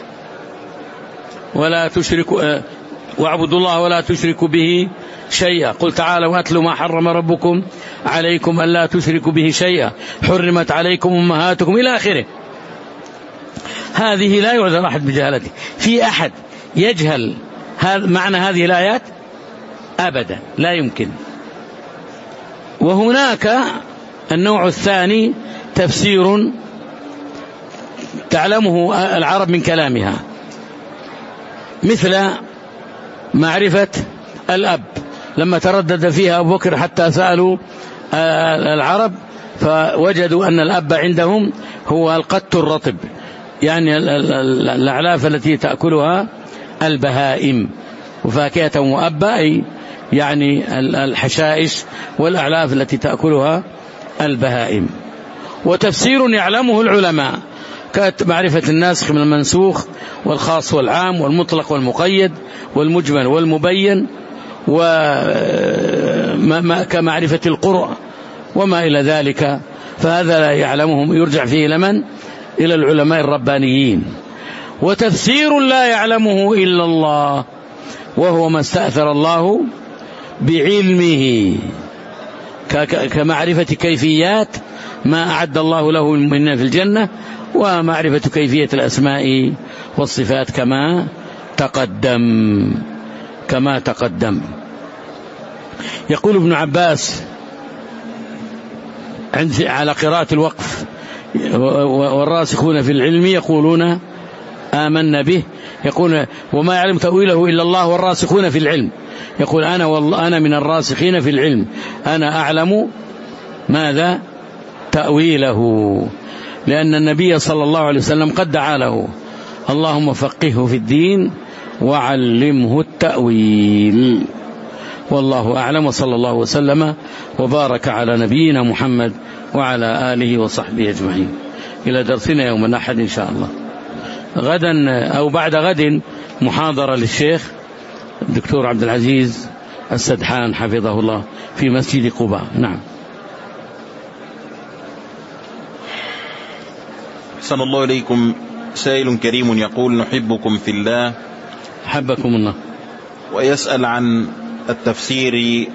ولا تشركوا واعبدوا الله ولا تشركوا به شيئا. قل تعالوا واتلوا ما حرم ربكم عليكم ألا تشركوا به شيئا، حرمت عليكم أمهاتكم إلى آخره. هذه لا يعذر أحد بجهالته. في أحد يجهل معنى هذه الآيات؟ أبدا لا يمكن. وهناك النوع الثاني تفسير تعلمه العرب من كلامها، مثل معرفة الأب لما تردد فيها أبو بكر حتى سألوا العرب فوجدوا أن الأب عندهم هو القط الرطب، يعني الأعلاف التي تأكلها البهائم، وفاكهة مؤبة أي يعني الحشائش والأعلاف التي تأكلها البهائم. وتفسير يعلمه العلماء كمعرفة الناسخ من المنسوخ والخاص والعام والمطلق والمقيد والمجمل والمبين، وكمعرفة القرء وما إلى ذلك. فهذا لا يعلمهم، يرجع فيه لمن؟ إلى العلماء الربانيين. وتفسير لا يعلمه إلا الله، وهو ما استأثر الله بعلمه كمعرفة كيفيات ما أعد الله له من في الجنة، ومعرفة كيفية الأسماء والصفات كما تقدم. يقول ابن عباس على قراءة الوقف والراسخون في العلم يقولون آمنا به، يقول وما يعلم تأويله إلا الله والراسخون في العلم. يقول أنا من الراسخين في العلم، أنا أعلم ماذا تأويله، لأن النبي صلى الله عليه وسلم قد دعا له اللهم فقهه في الدين وعلمه التأويل. والله أعلم، وصلى الله وسلم وبارك على نبينا محمد وعلى آله وصحبه أجمعين. إلى درسنا يوم الأحد إن شاء الله. غدا أو بعد غد محاضرة للشيخ الدكتور عبد العزيز السدحان حفظه الله في مسجد قباء. نعم. أحسن الله إليكم. سائل كريم يقول نحبكم في الله حبكم الله، ويسأل عن التفسير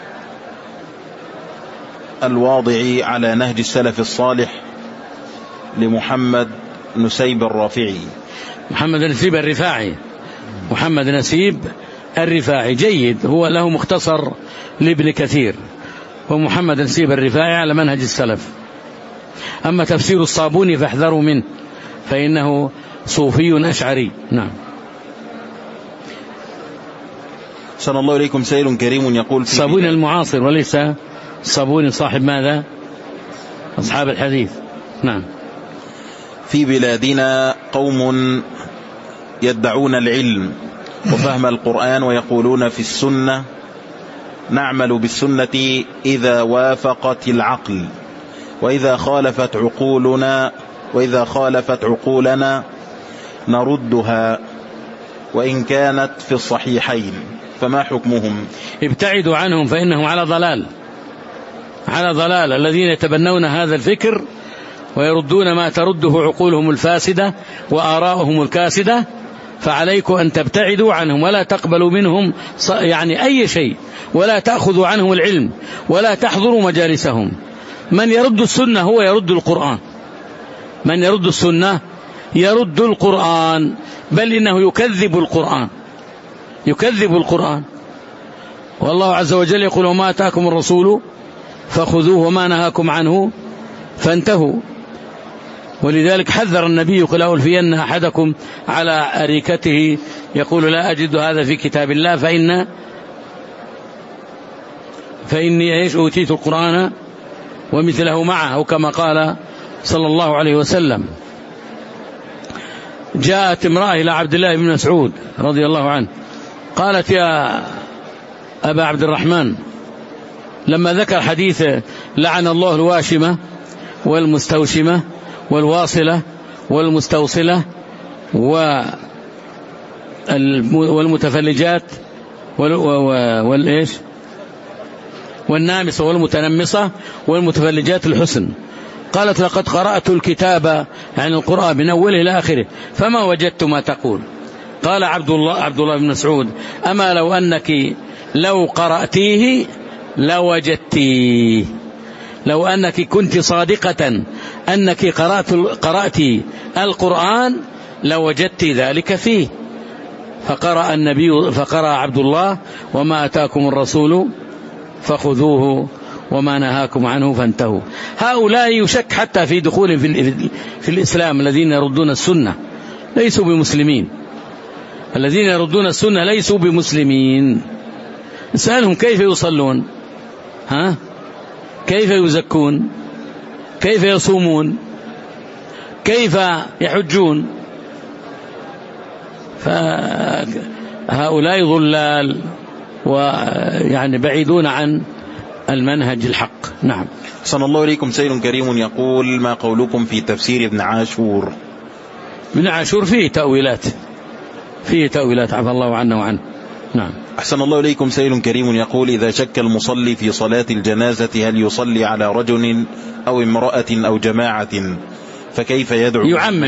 الواضع على نهج السلف الصالح لمحمد نسيب الرافعي. محمد نسيب الرفاعي، محمد نسيب الرفاعي جيد، هو له مختصر لابن كثير، ومحمد نسيب الرفاعي على منهج السلف. أما تفسير الصابوني فاحذروا منه فإنه صوفي أشعري. نعم. أحسن الله إليكم سائل كريم يقول الصابوني المعاصر وليس الصابوني صاحب ماذا؟ أصحاب الحديث. نعم. في بلادنا قوم يدعون العلم وفهم القرآن ويقولون في السنة نعمل بالسنة إذا وافقت العقل، وإذا خالفت عقولنا نردها وإن كانت في الصحيحين، فما حكمهم؟ ابتعدوا عنهم فإنهم على ضلال الذين يتبنون هذا الفكر ويردون ما ترده عقولهم الفاسدة وآراؤهم الكاسدة، فعليكم أن تبتعدوا عنهم ولا تقبلوا منهم يعني أي شيء، ولا تأخذوا عنهم العلم ولا تحضروا مجالسهم. من يرد السنة هو يرد القرآن، من يرد السنة يرد القرآن، بل إنه يكذب القرآن. والله عز وجل يقول وما آتاكم الرسول فخذوه وما نهاكم عنه فانتهوا. ولذلك حذر النبي قال ألفين أحدكم على أريكته يقول لا أجد هذا في كتاب الله فإني أوتيت القرآن ومثله معه، كما قال صلى الله عليه وسلم. جاءت امرأة إلى عبد الله بن مسعود رضي الله عنه قالت يا أبا عبد الرحمن، لما ذكر حديث لعن الله الواشمة والمستوشمة والواصلة والمستوصلة والمتفلجات والنامصة والمتنمصة والمتفلجات الحسن، قالت لقد قرأت الكتاب عن القرآن من أوله إلى آخره فما وجدت ما تقول. قال عبد الله بن مسعود أما لو أنك لو قرأتيه لوجدتيه، لو أنك كنت صادقة أنك قرأت القرآن لوجدت ذلك فيه. فقرأ عبد الله وما أتاكم الرسول فخذوه وما نهاكم عنه فانتهوا. هؤلاء يشك حتى في دخول في الإسلام الذين يردون السنة ليسوا بمسلمين، الذين يردون السنة ليسوا بمسلمين. اسألهم كيف يصلون، كيف يزكون، كيف يصومون، كيف يحجون. فهؤلاء ضلال ويعني بعيدون عن المنهج الحق. نعم. صلى الله عليكم سيد كريم يقول ما قولكم في تفسير ابن عاشور؟ ابن عاشور فيه تأويلات عفى الله عنا وعنه. نعم. أحسن الله إليكم سيد كريم يقول إذا شك المصلي في صلاة الجنازة هل يصلي على رجل أو امرأة أو جماعة فكيف يدعو؟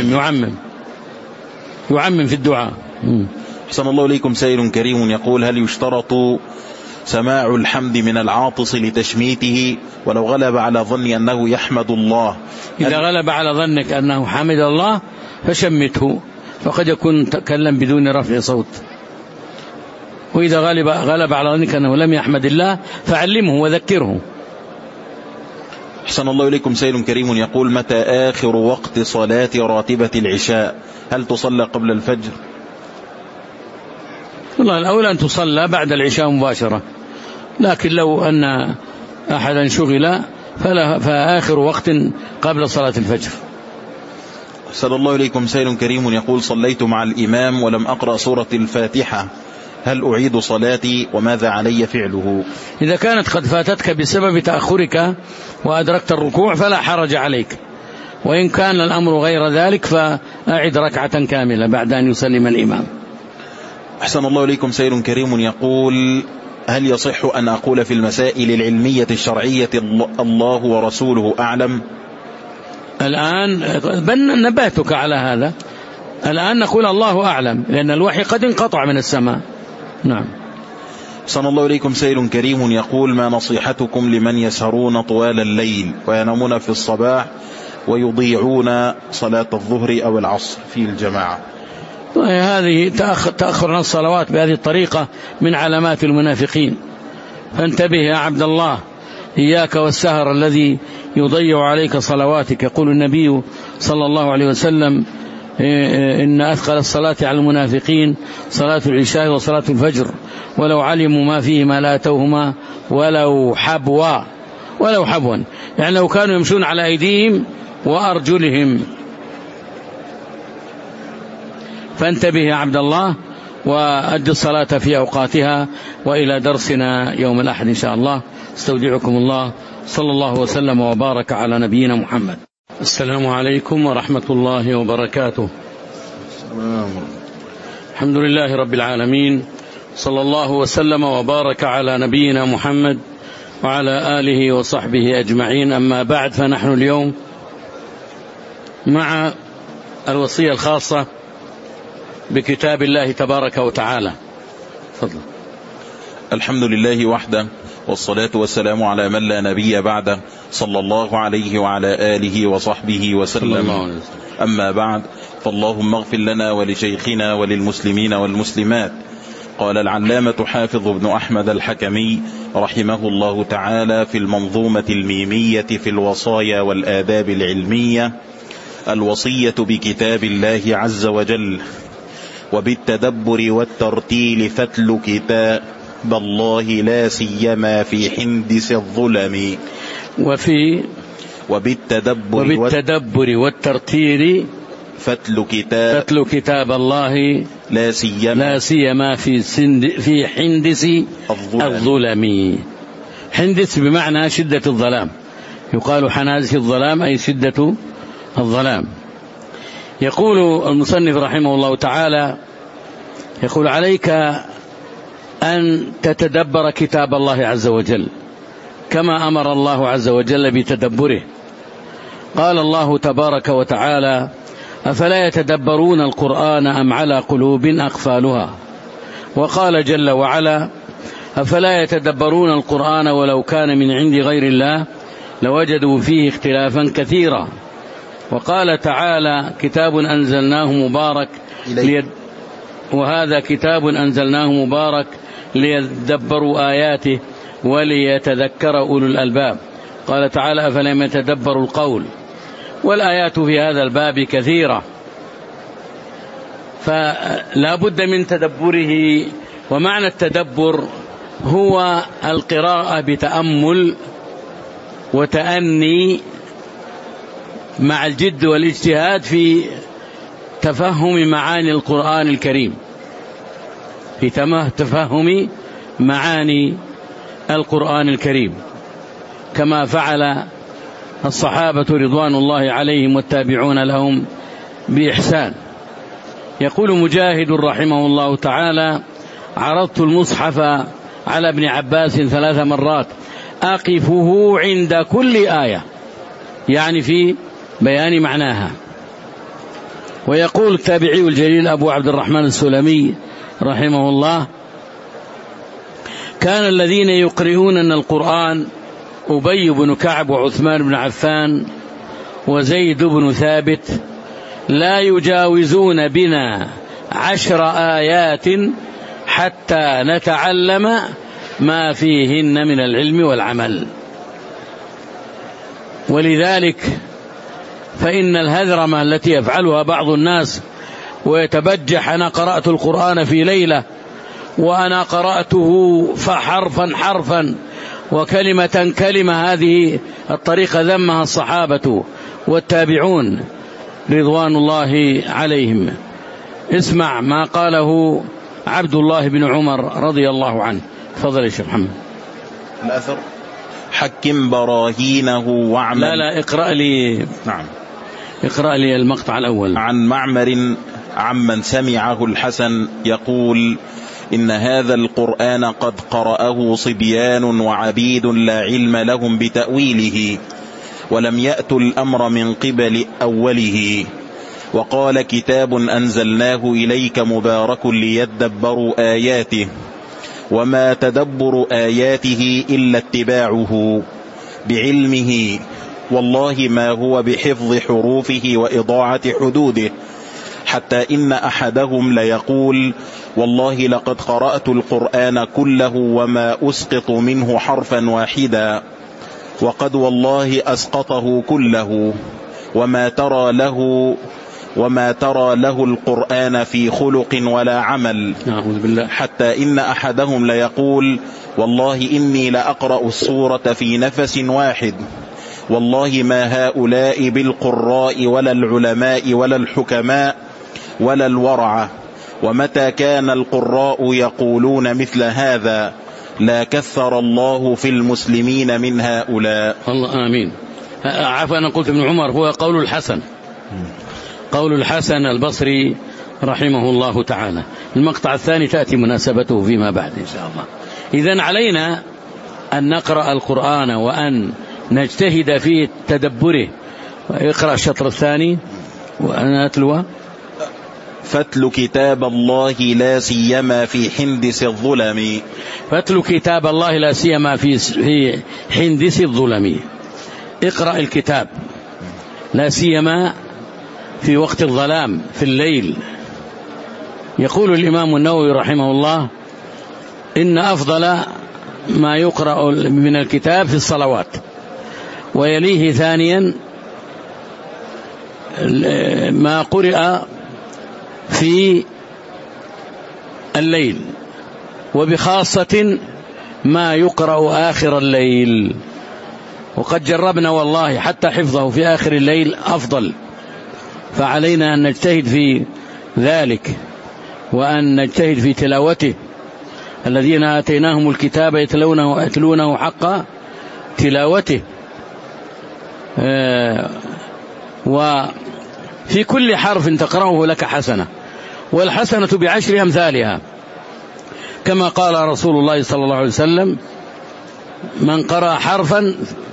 يعمم في الدعاء. أحسن الله إليكم سيد كريم يقول هل يشترط سماع الحمد من العاطس لتشميته ولو غلب على ظني أنه يحمد الله؟ إذا غلب على ظنك أنه حمد الله فشمته، فقد يكون تكلم بدون رفع صوت. وإذا غلب على ظنك أنه لم يحمد الله فعلمه وذكره. أحسن الله إليكم سيد كريم يقول متى آخر وقت صلاة راتبة العشاء؟ هل تصلى قبل الفجر؟ والله الأولى أن تصلى بعد العشاء مباشرة، لكن لو أن أحدا شغل فآخر وقت قبل صلاة الفجر. أحسن الله إليكم سيد كريم يقول صليت مع الإمام ولم أقرأ سورة الفاتحة هل أعيد صلاتي وماذا علي فعله؟ إذا كانت قد فاتتك بسبب تأخرك وأدركت الركوع فلا حرج عليك، وإن كان الأمر غير ذلك فأعد ركعة كاملة بعد أن يسلم الإمام. أحسن الله إليكم سيد كريم يقول هل يصح أن أقول في المسائل العلمية الشرعية الله ورسوله أعلم؟ الآن نبهتك على هذا، الآن نقول الله أعلم لأن الوحي قد انقطع من السماء. نعم. أحسن الله إليكم سيد كريم يقول ما نصيحتكم لمن يسهرون طوال الليل وينامون في الصباح ويضيعون صلاة الظهر أو العصر في الجماعة؟ هذه تأخر عن الصلوات بهذه الطريقة من علامات المنافقين، فانتبه يا عبد الله، إياك والسهر الذي يضيع عليك صلواتك. يقول النبي صلى الله عليه وسلم إن أثقل الصلاة على المنافقين صلاة العشاء وصلاة الفجر ولو علموا ما فيهما لاتوهما ولو حبوا يعني لو كانوا يمشون على أيديهم وأرجلهم. فانتبه يا عبد الله وأد الصلاة في أوقاتها. وإلى درسنا يوم الأحد إن شاء الله. استودعكم الله. صلى الله وسلم وبارك على نبينا محمد. السلام عليكم ورحمة الله وبركاته. الحمد لله رب العالمين، صلى الله وسلم وبارك على نبينا محمد وعلى آله وصحبه أجمعين. أما بعد، فنحن اليوم مع الوصية الخاصة بكتاب الله تبارك وتعالى. فضل. الحمد لله وحده، والصلاة والسلام على من لا نبي بعده، صلى الله عليه وعلى آله وصحبه وسلم. أما بعد، فاللهم اغفر لنا ولشيخنا وللمسلمين والمسلمات. قال العلامة حافظ بن أحمد الحكمي رحمه الله تعالى في المنظومة الميمية في الوصايا والآداب العلمية: الوصية بكتاب الله عز وجل وبالتدبر والترتيل فتل كتاب الله لا سيما في حندس الظلم. وبالتدبر والترتيل فتل كتاب الله لا سيما في حندس الظلم. حندس بمعنى شدة الظلام، يقال حنادس الظلام أي شدة الظلام. يقول المصنف رحمه الله تعالى: يقول عليك أن تتدبر كتاب الله عز وجل كما أمر الله عز وجل بتدبره. قال الله تبارك وتعالى: أفلا يتدبرون القرآن أم على قلوب أقفالها. وقال جل وعلا: أفلا يتدبرون القرآن ولو كان من عند غير الله لوجدوا فيه اختلافا كثيرا. وقال تعالى: كتاب أنزلناه مبارك وهذا كتاب أنزلناه مبارك ليدبروا آياته وليتذكر أولو الألباب. قال تعالى: أفلم يتدبروا القول. والآيات في هذا الباب كثيرة، فلا بد من تدبره. ومعنى التدبر هو القراءة بتأمل وتأني مع الجد والاجتهاد في تفهم معاني القرآن الكريم، في تفهم معاني القرآن الكريم، كما فعل الصحابة رضوان الله عليهم والتابعون لهم بإحسان. يقول مجاهد رحمه الله تعالى: عرضت المصحف على ابن عباس 3 مرات أقفه عند كل آية، يعني في بيان معناها. ويقول التابعي الجليل أبو عبد الرحمن السلمي رحمه الله: كان الذين يقرؤون القرآن أبي بن كعب وعثمان بن عفان وزيد بن ثابت لا يجاوزون بنا 10 آيات حتى نتعلم ما فيهن من العلم والعمل. ولذلك فإن الهذرمة التي يفعلها بعض الناس ويتبجح: أنا قرأت القرآن في ليلة، وأنا قرأته فحرفا حرفا وكلمة كلمة، هذه الطريقة ذمها الصحابة والتابعون رضوان الله عليهم. اسمع ما قاله عبد الله بن عمر رضي الله عنه. فضل يا شيخ محمد. الأثر: حكم براهينه واعمل. لا اقرأ لي. نعم، اقرأ لي المقطع الأول. عن معمر عمن سمعه الحسن يقول: إن هذا القرآن قد قرأه صبيان وعبيد لا علم لهم بتأويله، ولم يأتوا الأمر من قبل أوله. وقال: كتاب أنزلناه إليك مبارك ليدبروا آياته، وما تدبر آياته إلا اتباعه بعلمه، والله ما هو بحفظ حروفه وإضاعة حدوده، حتى إن أحدهم ليقول: والله لقد قرأت القرآن كله وما أسقط منه حرفا واحدا. وقد والله أسقطه كله، وما ترى له القرآن في خلق ولا عمل. نعوذ بالله. حتى إن أحدهم ليقول والله إني لأقرأ السورة في نفس واحد، والله ما هؤلاء بالقراء ولا العلماء ولا الحكماء ولا الورعة، ومتى كان القراء يقولون مثل هذا لا كثر الله في المسلمين من هؤلاء. الله آمين. عفوا أنا قلت ابن عمر، هو قول الحسن البصري رحمه الله تعالى. المقطع الثاني تأتي مناسبته فيما بعد إن شاء الله. إذن علينا أن نقرأ القرآن وأن نجتهد في تدبره. اقرأ الشطر الثاني وأنا أتلوه. فاتل كتاب الله لا سيما في حندس الظلم. فاتل كتاب الله لا سيما في حندس الظلم. اقرأ الكتاب لا سيما في وقت الظلام في الليل. يقول الإمام النووي رحمه الله إن أفضل ما يقرأ من الكتاب في الصلوات، ويليه ثانيا ما قرأ في الليل، وبخاصة ما يقرأ آخر الليل. وقد جربنا والله حتى حفظه في آخر الليل أفضل، فعلينا أن نجتهد في ذلك وأن نجتهد في تلاوته. الذين آتيناهم الكتاب يتلونه حق تلاوته. وفي كل حرف تقرأه لك حسنة، والحسنة بعشر أمثالها، كما قال رسول الله صلى الله عليه وسلم من قرأ حرفا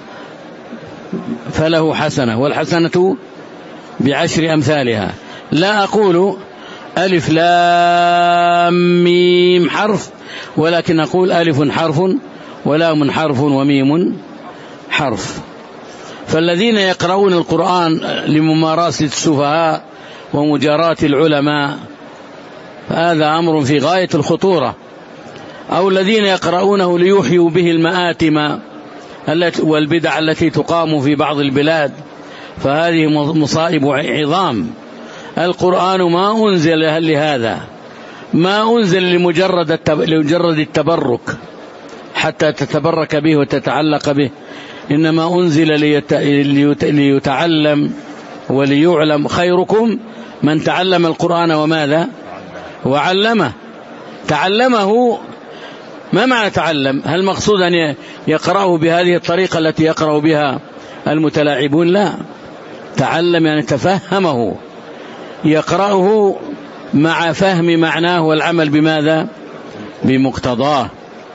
فله حسنة، والحسنة بعشر أمثالها. لا أقول ألف لام ميم حرف، ولكن أقول ألف حرف ولام حرف وميم حرف. فالذين يقرؤون القرآن لممارسة السفهاء ومجاراة العلماء هذا أمر في غاية الخطورة، أو الذين يقرؤونه ليحيوا به المآتم والبدع التي تقام في بعض البلاد، فهذه مصائب عظام. القرآن ما أنزل لهذا، ما أنزل لمجرد التبرك حتى تتبرك به وتتعلق به، إنما أنزل ليتعلم وليعلم. خيركم من تعلم القرآن وماذا وعلمه. تعلمه ما معنى تعلم؟ هل مقصود أن يقرأه بهذه الطريقة التي يقرأ بها المتلاعبون؟ لا، تعلم يعني تفهمه، يقرأه مع فهم معناه والعمل بماذا؟ بمقتضاه.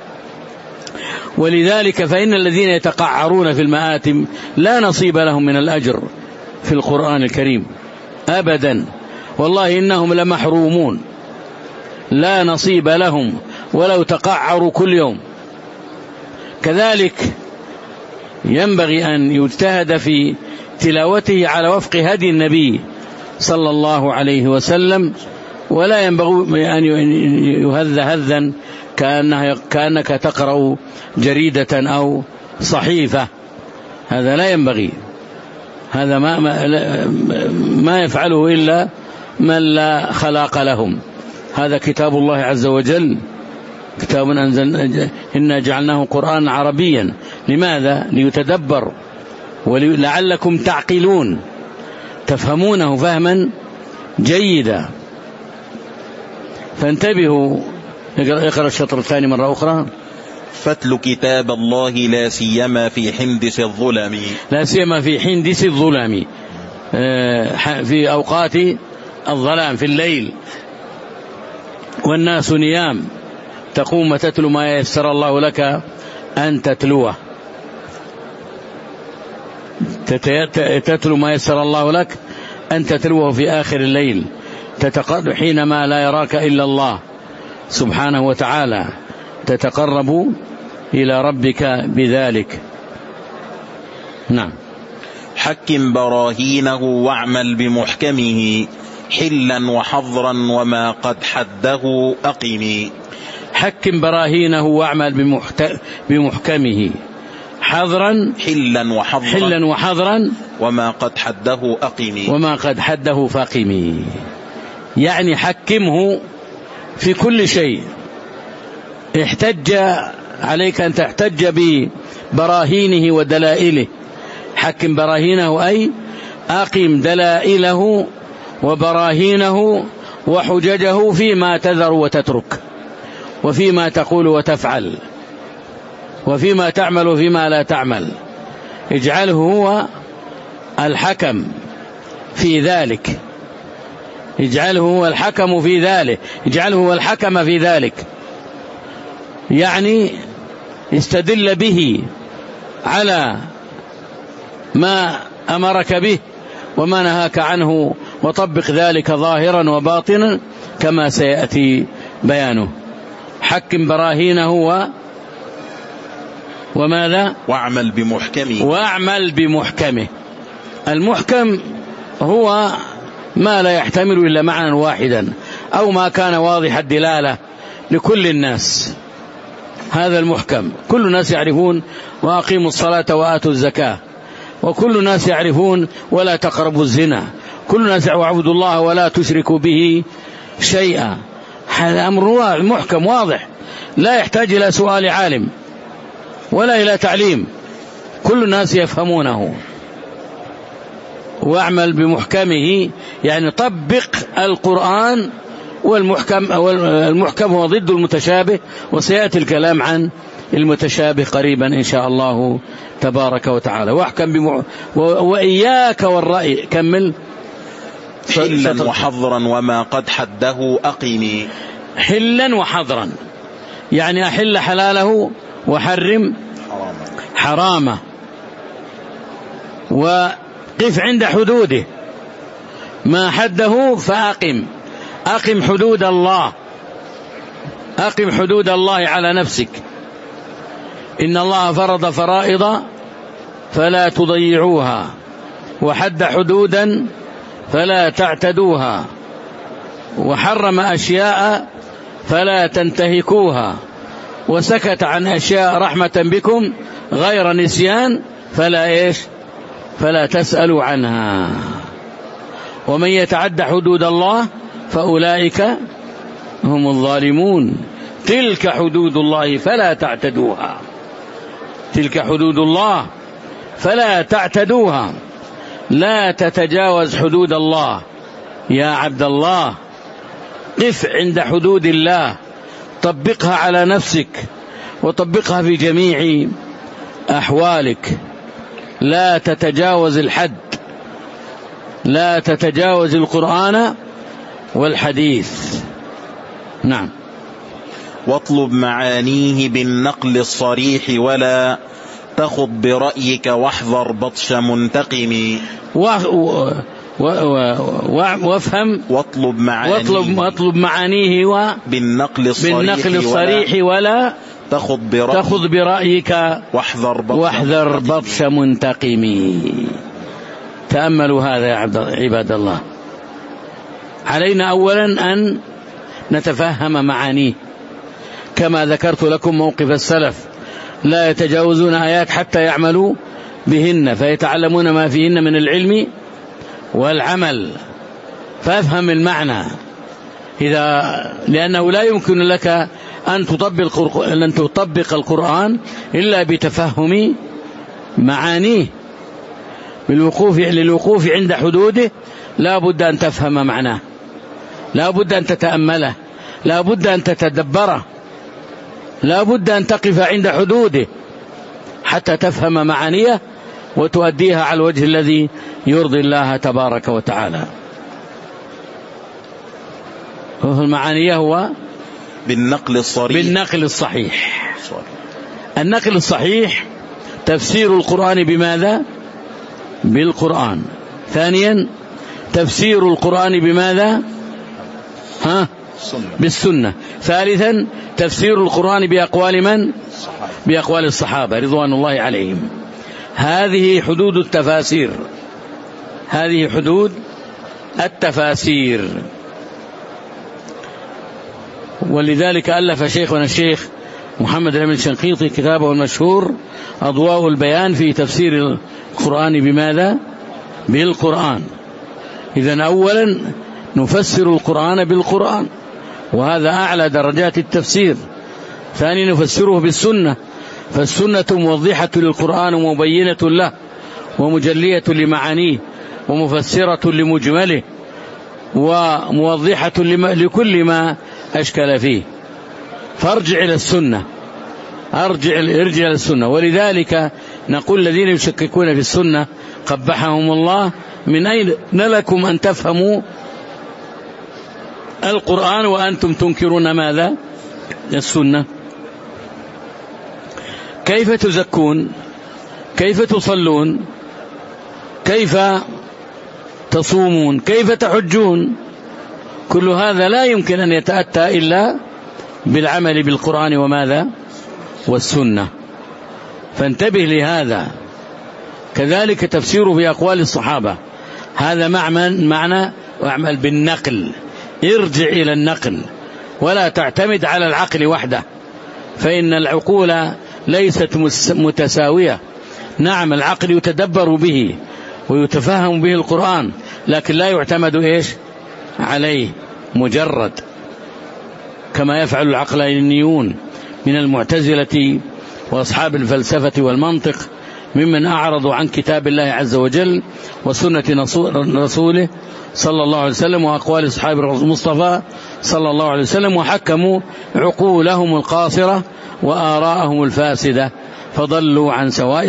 ولذلك فإن الذين يتقعرون في المآتم لا نصيب لهم من الأجر في القرآن الكريم أبدا، والله إنهم لمحرومون، لا نصيب لهم ولو تقعروا كل يوم. كذلك ينبغي أن يجتهد في تلاوته على وفق هدي النبي صلى الله عليه وسلم، ولا ينبغي أن يهذ هذا كأنك تقرأ جريدة أو صحيفة. هذا لا ينبغي، هذا ما يفعله إلا من لا خلاق لهم. هذا كتاب الله عز وجل، كتاب إنا جعلناه قرآنا عربيا. لماذا؟ ليتدبر ولعلكم تعقلون، تفهمونه فهما جيدا. فانتبهوا. اقرأ الشطر الثاني مرة أخرى. فاتل كتاب الله لا سيما في حندس الظلم. لا سيما في حندس الظلم، في أوقات الظلام في الليل والناس نيام، تقوم تتلو ما يسر الله لك أن تتلوه. تتلو ما يسر الله لك أن تتلوه في آخر الليل، تتقرب حينما لا يراك إلا الله سبحانه وتعالى، تتقرب إلى ربك بذلك. نعم. حكم براهينه واعمل بمحكمه، حلا وحظرا وما قد حده أقم. حكم براهينه واعمل بمحكمه. حذرا حلا وحذرا وما قد حده أقمي وما قد حده فاقمي. يعني حكمه في كل شيء. احتج عليك أن تحتج ببراهينه ودلائله. حكم براهينه أي أقم دلائله وبراهينه وحججه فيما تذر وتترك، وفيما تقول وتفعل، وفيما تعمل وفيما لا تعمل. اجعله هو الحكم في ذلك، اجعله هو الحكم في ذلك، اجعله هو الحكم في ذلك. يعني استدل به على ما أمرك به وما نهاك عنه، وطبق ذلك ظاهرا وباطنا كما سيأتي بيانه. حكم براهينه وماذا؟ واعمل بمحكمه. المحكم هو ما لا يحتمل إلا معنى واحدا، أو ما كان واضح الدلالة لكل الناس. هذا المحكم. كل الناس يعرفون وأقيموا الصلاة وآتوا الزكاة، وكل الناس يعرفون ولا تقربوا الزنا، كل الناس واعبدوا الله ولا تشركوا به شيئا. هذا أمر محكم واضح لا يحتاج إلى سؤال عالم ولا إلى تعليم، كل الناس يفهمونه. واعمل بمحكمه يعني طبق القرآن. والمحكم هو ضد المتشابه، وسيأتي الكلام عن المتشابه قريبا إن شاء الله تبارك وتعالى. واحكم وإياك والرأي. كمل. حلا وحظرا وما قد حده أقمي. حلا وحظرا يعني أحل حلاله وحرم حرامه، وقف عند حدوده. ما حده فأقم. أقم حدود الله، أقم حدود الله على نفسك. إن الله فرض فرائض فلا تضيعوها، وحد حدودا فلا تعتدوها، وحرم أشياء فلا تنتهكوها، وسكت عن أشياء رحمة بكم غير نسيان فلا تسألوا عنها. ومن يتعد حدود الله فأولئك هم الظالمون. تلك حدود الله فلا تعتدوها، تلك حدود الله فلا تعتدوها. لا تتجاوز حدود الله يا عبد الله. قف عند حدود الله، طبقها على نفسك وطبقها في جميع أحوالك. لا تتجاوز الحد، لا تتجاوز القرآن والحديث. نعم. واطلب معانيه بالنقل الصريح ولا تخض برأيك واحذر بطش منتقم. وافهم. واطلب معانيه بالنقل الصريح ولا تخض برأيك واحذر بطش منتقم. تأملوا هذا يا عباد الله. علينا أولا أن نتفهم معانيه، كما ذكرت لكم موقف السلف. لا يتجاوزون آيات حتى يعملوا بهن، فيتعلمون ما فيهن من العلم والعمل. فافهم المعنى، لأنه لا يمكن لك أن تطبق القرآن إلا بتفهم معانيه. للوقوف عند حدوده لا بد أن تفهم معناه، لا بد أن تتأمله، لا بد أن تتدبره، لا بد أن تقف عند حدوده حتى تفهم معانيه وتؤديها على الوجه الذي يرضي الله تبارك وتعالى. المعانيه هو بالنقل الصحيح. النقل الصحيح تفسير القرآن بماذا؟ بالقرآن. ثانيا تفسير القرآن بماذا؟ بالسنة. ثالثا تفسير القرآن بأقوال من؟ بأقوال الصحابة رضوان الله عليهم. هذه حدود التفاسير، هذه حدود التفاسير. ولذلك ألف شيخنا الشيخ محمد الأمين الشنقيطي كتابه المشهور أضواء البيان في تفسير القرآن بماذا؟ بالقرآن. إذن أولا نفسر القرآن بالقرآن، وهذا أعلى درجات التفسير. ثانيا نفسره بالسنة، فالسنة موضحة للقرآن ومبينة له ومجلية لمعانيه ومفسرة لمجمله وموضحة لكل ما أشكل فيه. فارجع إلى السنة، ارجع إلى السنة. ولذلك نقول الذين يشككون في السنة قبحهم الله، من أين لكم أن تفهموا القرآن وأنتم تنكرون ماذا؟ السنة. كيف تزكون؟ كيف تصلون؟ كيف تصومون؟ كيف تحجون؟ كل هذا لا يمكن أن يتأتى إلا بالعمل بالقرآن وماذا؟ والسنة. فانتبه لهذا. كذلك تفسيره بأقوال الصحابة، هذا معنى واعمل بالنقل، ارجع إلى النقل ولا تعتمد على العقل وحده، فإن العقول ليست متساوية. نعم العقل يتدبر به ويتفهم به القرآن، لكن لا يعتمد عليه مجرد، كما يفعل العقلانيون من المعتزلة وأصحاب الفلسفة والمنطق، ممن أعرضوا عن كتاب الله عز وجل وسنة رسوله صلى الله عليه وسلم وأقوال أصحاب المصطفى صلى الله عليه وسلم، وحكموا عقولهم القاصرة وآراءهم الفاسدة، فضلوا عن سواء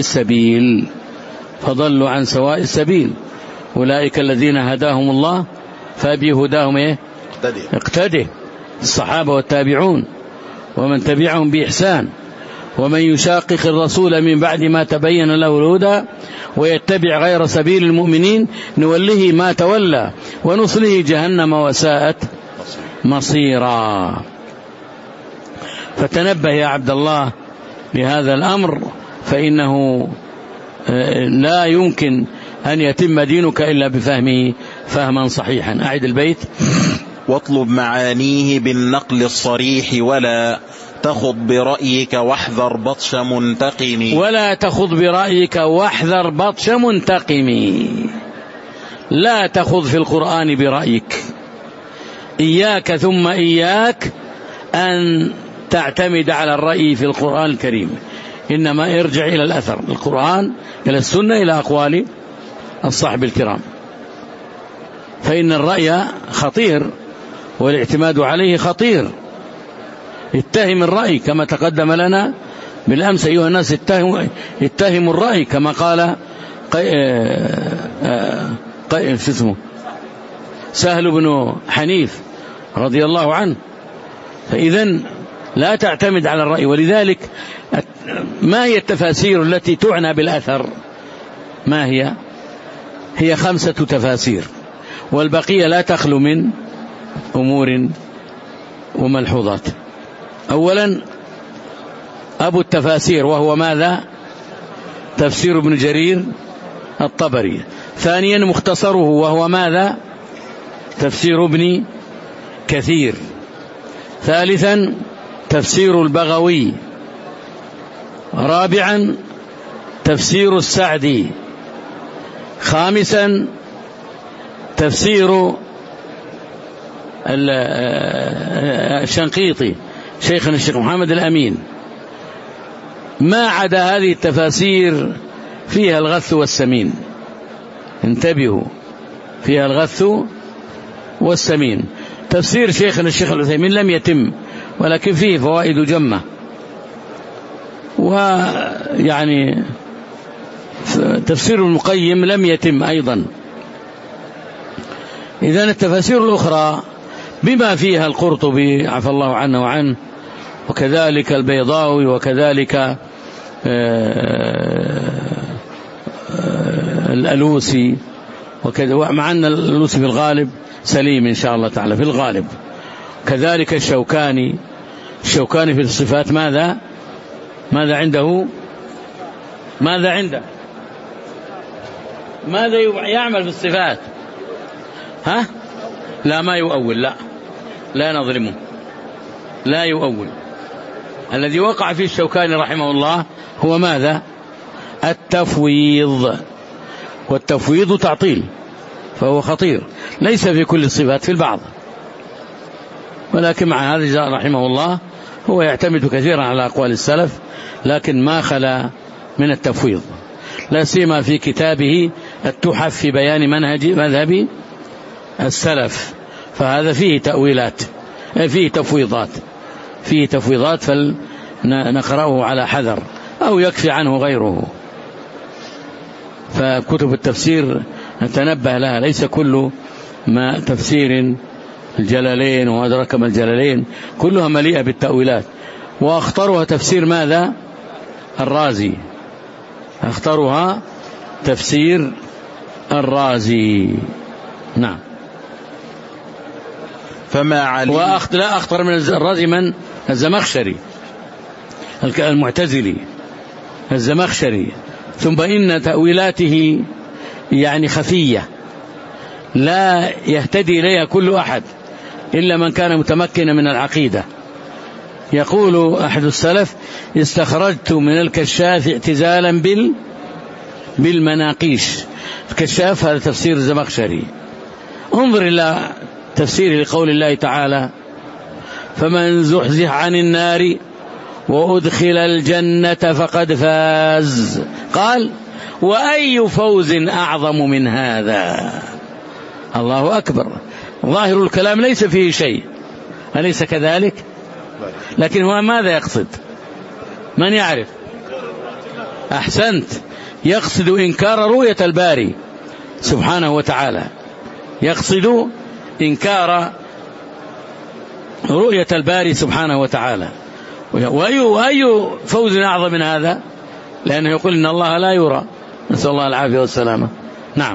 السبيل. أولئك الذين هداهم الله فبهداهم اقتده، الصحابة والتابعون ومن تبعهم بإحسان. ومن يشاقق الرسول من بعد ما تبين له الهدى ويتبع غير سبيل المؤمنين نوله ما تولى ونصله جهنم وساءت مصيرا. فتنبه يا عبد الله لهذا الأمر، فإنه لا يمكن أن يتم دينك إلا بفهمه فهما صحيحا. أعد البيت. واطلب معانيه بالنقل الصريح ولا تخض برأيك واحذر بطش منتقم. ولا تخض برأيك واحذر بطش منتقم. لا تخض في القرآن برأيك، إياك ثم إياك أن تعتمد على الرأي في القرآن الكريم، إنما ارجع إلى الأثر، القرآن إلى السنة إلى أقوال الصحب الكرام، فإن الرأي خطير والاعتماد عليه خطير. اتهم الرأي كما تقدم لنا بالأمس أيها الناس، اتهموا الرأي كما قال سهل بن حنيف رضي الله عنه. فإذن لا تعتمد على الرأي. ولذلك ما هي التفاسير التي تعنى بالأثر؟ ما هي؟ هي 5 تفاسير، والبقية لا تخلو من أمور وملحوظات. أولا أبو التفاسير، وهو ماذا؟ تفسير ابن جرير الطبري. ثانيا مختصره، وهو ماذا؟ تفسير ابن كثير. ثالثا تفسير البغوي. رابعا تفسير السعدي. خامسا تفسير الشنقيطي شيخنا الشيخ محمد الأمين. ما عدا هذه التفاسير فيها الغث والسمين، انتبهوا، فيها الغث والسمين. تفسير شيخنا الشيخ العثيمين لم يتم، ولكن فيه فوائد جمة، ويعني تفسير المقيم لم يتم أيضا. إذن التفاسير الأخرى بما فيها القرطبي عفى الله عنه وعنه، وكذلك البيضاوي، وكذلك الألوسي، مع أن الألوسي في الغالب سليم إن شاء الله تعالى في الغالب. كذلك الشوكاني في الصفات ماذا عنده؟ ماذا يعمل في الصفات؟ لا ما يؤول، لا نظلمه، لا يؤول. الذي وقع فيه الشوكاني رحمه الله هو ماذا؟ التفويض، والتفويض تعطيل، فهو خطير، ليس في كل الصفات، في البعض، ولكن مع هذا جاء رحمه الله هو يعتمد كثيرا على أقوال السلف، لكن ما خلا من التفويض، لا سيما في كتابه التحف في بيان مذهب السلف، فهذا فيه تأويلات، فيه تفويضات فلنقرأه على حذر أو يكفي عنه غيره. فكتب التفسير نتنبه لها، ليس كل ما تفسير الجلالين وأدرك ما الجلالين كلها مليئة بالتأويلات، وأخطرها تفسير ماذا؟ الرازي، أخطرها تفسير الرازي. نعم. فما علم لا أخطر من الرازي من؟ الزمخشري المعتزلي الزمخشري. ثم إن تأويلاته يعني خفية لا يهتدي إليها كل أحد إلا من كان متمكنا من العقيدة. يقول أحد السلف: استخرجت من الكشاف اعتزالا بالمناقيش. الكشاف هذا تفسير الزمخشري. انظر إلى تفسير لقول الله تعالى: فمن زحزح عن النار وأدخل الجنة فقد فاز. قال: وأي فوز أعظم من هذا؟ الله أكبر. ظاهر الكلام ليس فيه شيء، أليس كذلك؟ لكن هو ماذا يقصد؟ من يعرف؟ أحسنت، يقصد إنكار رؤية الباري سبحانه وتعالى، يقصد إنكار رؤية الباري سبحانه وتعالى. وأي فوز أعظم من هذا؟ لأنه يقول إن الله لا يرى، نسأل الله العافية والسلامة. نعم.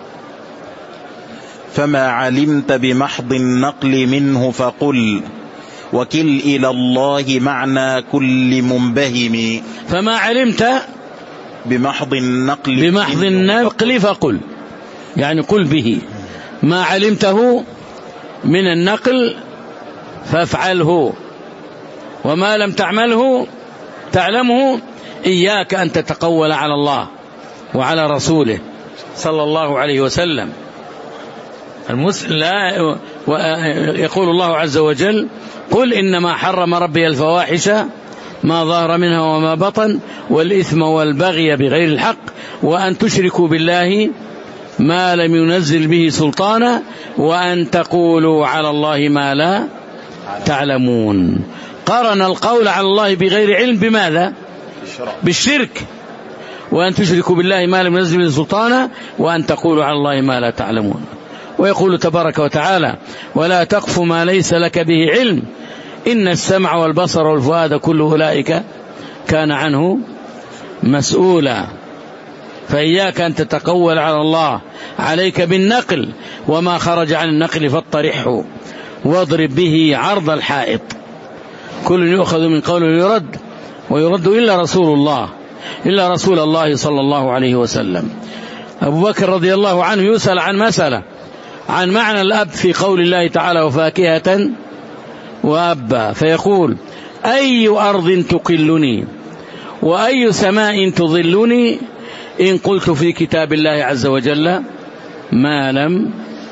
فما علمت بمحض النقل منه فقل وكل إلى الله معنى كل منبهم. فما علمت بمحض النقل فقل، يعني قل به ما علمته من النقل فافعله، وما لم تعلمه إياك أن تتقول على الله وعلى رسوله صلى الله عليه وسلم. يقول الله عز وجل: قل إنما حرم ربي الفواحش ما ظهر منها وما بطن والإثم والبغي بغير الحق وأن تشركوا بالله ما لم ينزل به سلطانا وأن تقولوا على الله ما لا تعلمون. قرن القول على الله بغير علم بماذا؟ بالشرك. وأن تشركوا بالله ما لم ينزل به سلطانا وأن تقولوا على الله ما لا تعلمون. ويقول تبارك وتعالى: ولا تقف ما ليس لك به علم إن السمع والبصر والفؤاد كل أولئك كان عنه مسؤولا. فإياك أن تتقول على الله، عليك بالنقل، وما خرج عن النقل فاطرحه واضرب به عرض الحائط. كل يؤخذ من قوله ويرد إلا رسول الله صلى الله عليه وسلم. أبو بكر رضي الله عنه يسأل عن مسألة عن معنى الأب في قول الله تعالى: وفاكهة وأبا، فيقول: أي أرض تقلني وأي سماء تظلني إن قلت في كتاب الله عز وجل ما لم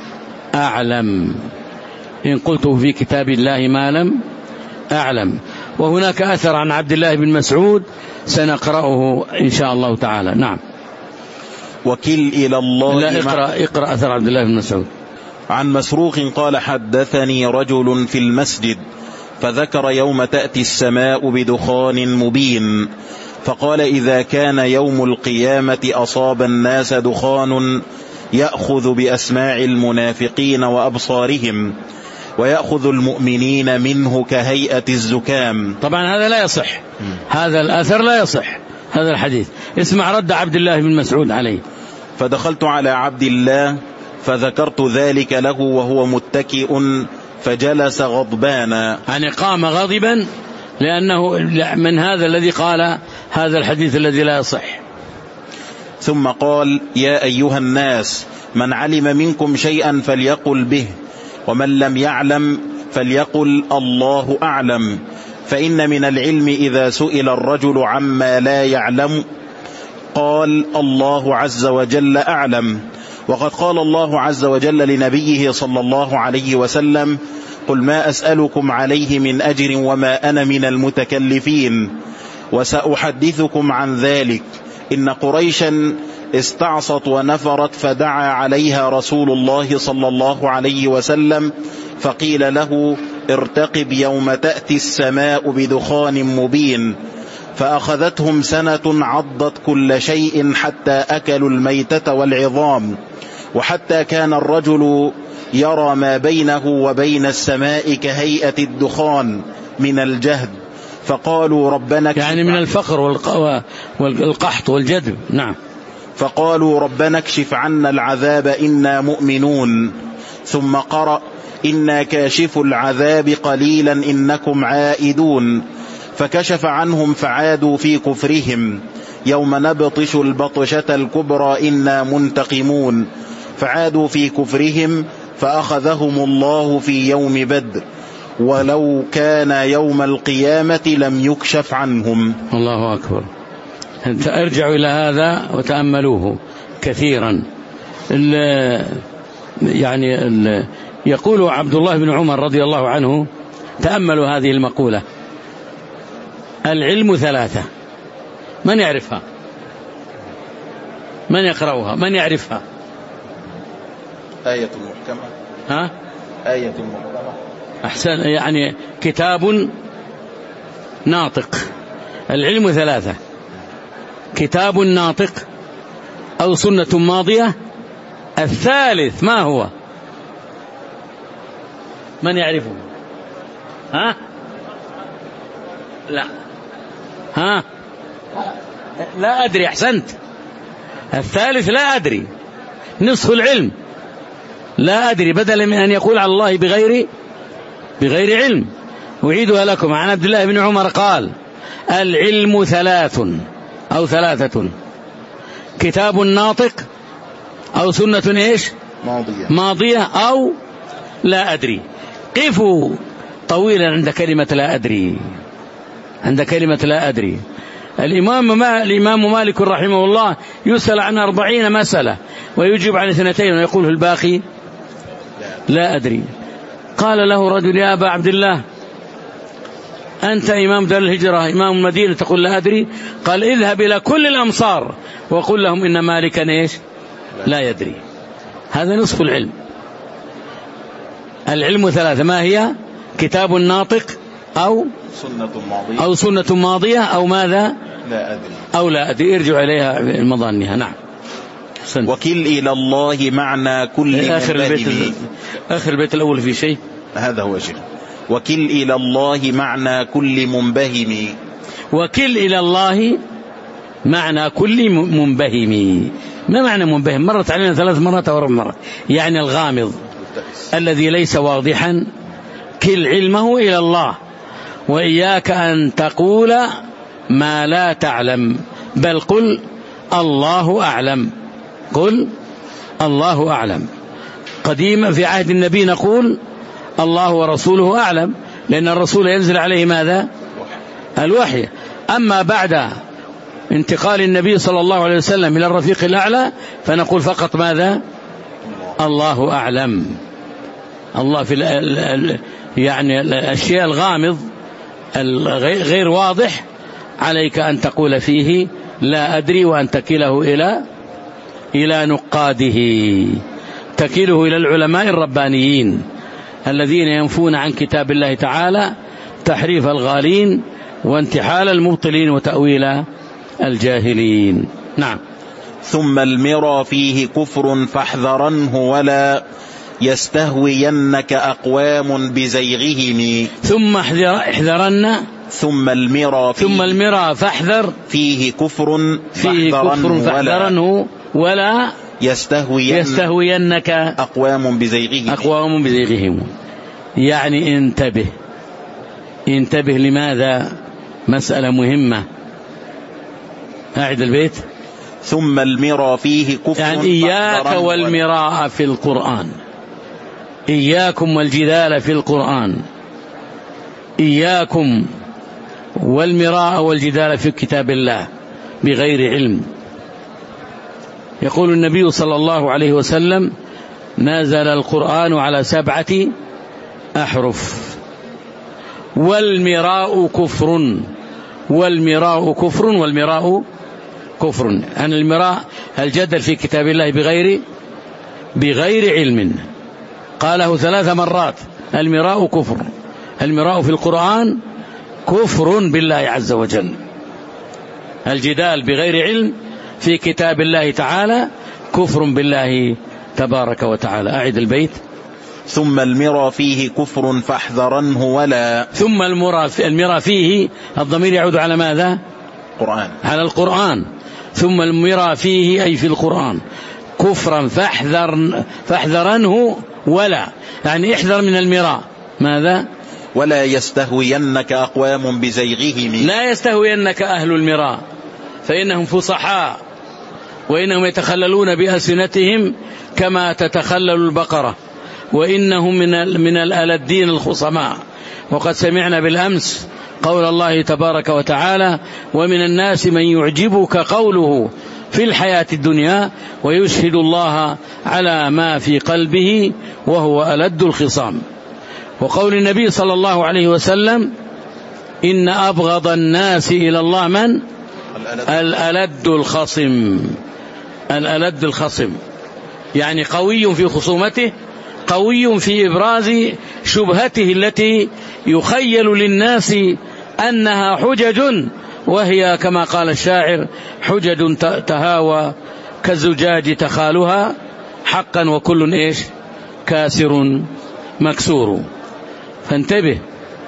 أعلم. إن قلت في كتاب الله ما لم أعلم. وهناك أثر عن عبد الله بن مسعود سنقرأه إن شاء الله تعالى. نعم. وكل إلى الله. لا، اقرأ أثر عبد الله بن مسعود. عن مسروق قال: حدثني رجل في المسجد فذكر يوم تأتي السماء بدخان مبين، فقال: إذا كان يوم القيامة أصاب الناس دخان يأخذ بأسماع المنافقين وأبصارهم ويأخذ المؤمنين منه كهيئة الزكام. طبعا هذا لا يصح، هذا الأثر لا يصح، هذا الحديث. اسمع رد عبد الله بن مسعود عليه: فدخلت على عبد الله فذكرت ذلك له وهو متكئ فجلس غضبانا. يعني قام غاضبا لأنه من هذا الذي قال هذا الحديث الذي لا يصح. ثم قال: يا أيها الناس، من علم منكم شيئا فليقل به، ومن لم يعلم فليقل الله أعلم، فإن من العلم إذا سئل الرجل عما لا يعلم قال الله عز وجل أعلم. وقد قال الله عز وجل لنبيه صلى الله عليه وسلم: قل ما أسألكم عليه من أجر وما أنا من المتكلفين وسأحدثكم عن ذلك. إن قريشا استعصت ونفرت فدعا عليها رسول الله صلى الله عليه وسلم فقيل له: ارتقب يوم تأتي السماء بدخان مبين. فأخذتهم سنة عضت كل شيء حتى أكلوا الميتة والعظام، وحتى كان الرجل يرى ما بينه وبين السماء كهيئة الدخان من الجهد. فقالوا ربنا يعني من الفقر والقحط والجدب. نعم. فقالوا ربنا اكشف عنا العذاب إنا مؤمنون. ثم قرأ: إنا كاشف العذاب قليلا إنكم عائدون. فكشف عنهم فعادوا في كفرهم. يوم نبطش البطشة الكبرى إنا منتقمون. فعادوا في كفرهم فأخذهم الله في يوم بدر، ولو كان يوم القيامة لم يكشف عنهم. الله أكبر. ارجعوا إلى هذا وتأملوه كثيرا. يقول عبد الله بن عمر رضي الله عنه: تأملوا هذه المقولة: العلم ثلاثة. من يعرفها؟ من يقرأها؟ من يعرفها؟ آية محكمة. ها؟ آية محكمة. أحسن. يعني كتاب ناطق. العلم ثلاثة: كتاب ناطق، أو سنة ماضية. الثالث ما هو؟ من يعرفه؟ ها؟ لا. ها؟ لا أدري. أحسنت. الثالث لا أدري، نصف العلم. لا أدري، بدلا من أن يقول على الله بغير علم. أعيدها لكم. عن عبد الله بن عمر قال: العلم ثلاث أو ثلاثة: كتاب ناطق، أو سنة إيش؟ ماضية، أو لا أدري. قفوا طويلا عند كلمة لا أدري. عند كلمة لا أدري. الإمام مالك رحمه الله يسأل عن 40 مسألة ويجيب عن 2 ويقول الباقي لا أدري. قال له رجل: يا أبا عبد الله، أنت إمام دار الهجرة، إمام المدينة، تقول لا أدري؟ قال: اذهب إلى كل الأمصار وقل لهم إن مالكا إيش؟ لا يدري. هذا نصف العلم. العلم ثلاثة: ما هي؟ كتاب ناطق، أو سنة ماضية، أو ماذا؟ لا أدري. أو لا أدري. ارجع إليها المظانها. نعم. وكل إلى الله معنى كل آخر البيت الأول في شيء. هذا هو شيء. وكل إلى الله معنى كل منبهم. وكل إلى الله معنى كل منبهم. ما معنى منبهم؟ مرت علينا 3 مرات أو 4 مرات. يعني الغامض الذي ليس واضحا. كل علمه إلى الله، وإياك أن تقول ما لا تعلم، بل قل الله أعلم. قل الله أعلم. قديما في عهد النبي نقول الله ورسوله أعلم، لأن الرسول ينزل عليه ماذا؟ الوحي. أما بعد انتقال النبي صلى الله عليه وسلم إلى الرفيق الأعلى فنقول فقط ماذا؟ الله أعلم. الله في يعني الأشياء الغامض غير واضح عليك أن تقول فيه لا أدري، وأن تكله إلى نقاده، تكله إلى العلماء الربانيين الذين ينفون عن كتاب الله تعالى تحريف الغالين وانتحال المبطلين وتأويل الجاهلين. نعم. ثم المرى فيه كفر فاحذرنه ولا يستهوينك أقوام بزيغهم. ثم احذرن. ثم المرى فاحذر فيه كفر فاحذرنه ولا يستهوينك أقوام بزيغهم. يعني انتبه. لماذا؟ مسألة مهمة. أعد البيت. ثم المرى فيه كفر يعني إياك والمراء في القرآن، إياكم والجدال في القرآن، إياكم والمراء والجدال في كتاب الله بغير علم. يقول النبي صلى الله عليه وسلم: نزل القرآن على 7 أحرف. والمراء كفر، والمراء كفر، والمراء كفر. أن المراء الجدل في كتاب الله بغير علم، قاله 3 مرات. المراء كفر، المراء في القرآن كفر بالله عز وجل. الجدال بغير علم في كتاب الله تعالى كفر بالله تبارك وتعالى. أعد البيت. ثم المرى فيه كفر فاحذرنه ولا. ثم المرى فيه، الضمير يعود على ماذا؟ قرآن. على القرآن. ثم المرى فيه أي في القرآن كفرا فاحذرنه ولا، يعني احذر من المراء. ماذا؟ ولا يستهوينك أقوام بزيغهم. لا يستهوينك أهل المراء، فإنهم فصحاء، وإنهم يتخللون بألسنتهم كما تتخلل البقرة، وإنهم من الألدين الخصماء. وقد سمعنا بالأمس قول الله تبارك وتعالى: ومن الناس من يعجبك قوله في الحياة الدنيا ويشهد الله على ما في قلبه وهو ألد الخصام. وقول النبي صلى الله عليه وسلم: إن أبغض الناس إلى الله من؟ الألد الخصم. الألد الخصم يعني قوي في خصومته، قوي في إبراز شبهته التي يخيل للناس أنها حجج، وهي كما قال الشاعر: حجج تهاوى كالزجاج تخالها حقا وكل إيش كاسر مكسور. فانتبه.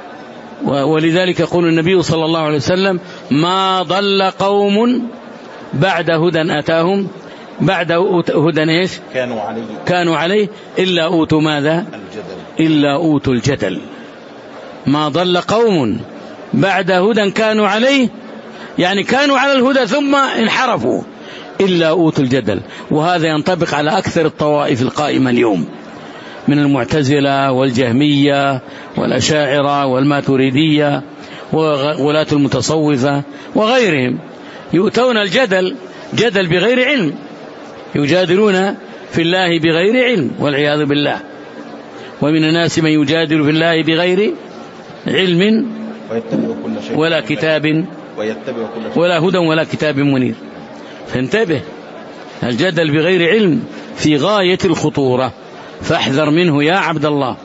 ولذلك يقول النبي صلى الله عليه وسلم: ما ضل قوم بعد هدى أتاهم، بعد هدى إيش كانوا عليه إلا أوتوا ماذا؟ إلا أوتوا الجدل. ما ضل قوم بعد هدى كانوا عليه، يعني كانوا على الهدى ثم انحرفوا، إلا أوتوا الجدل. وهذا ينطبق على أكثر الطوائف القائمة اليوم من المعتزلة والجهمية والأشاعرة والماتريدية وولاة المتصوفة وغيرهم. يؤتون الجدل جدل بغير علم، يجادلون في الله بغير علم والعياذ بالله. ومن الناس من يجادل في الله بغير علم ولا كتاب ولا هدى ولا كتاب منير. فانتبه، الجدل بغير علم في غاية الخطورة، فاحذر منه يا عبد الله.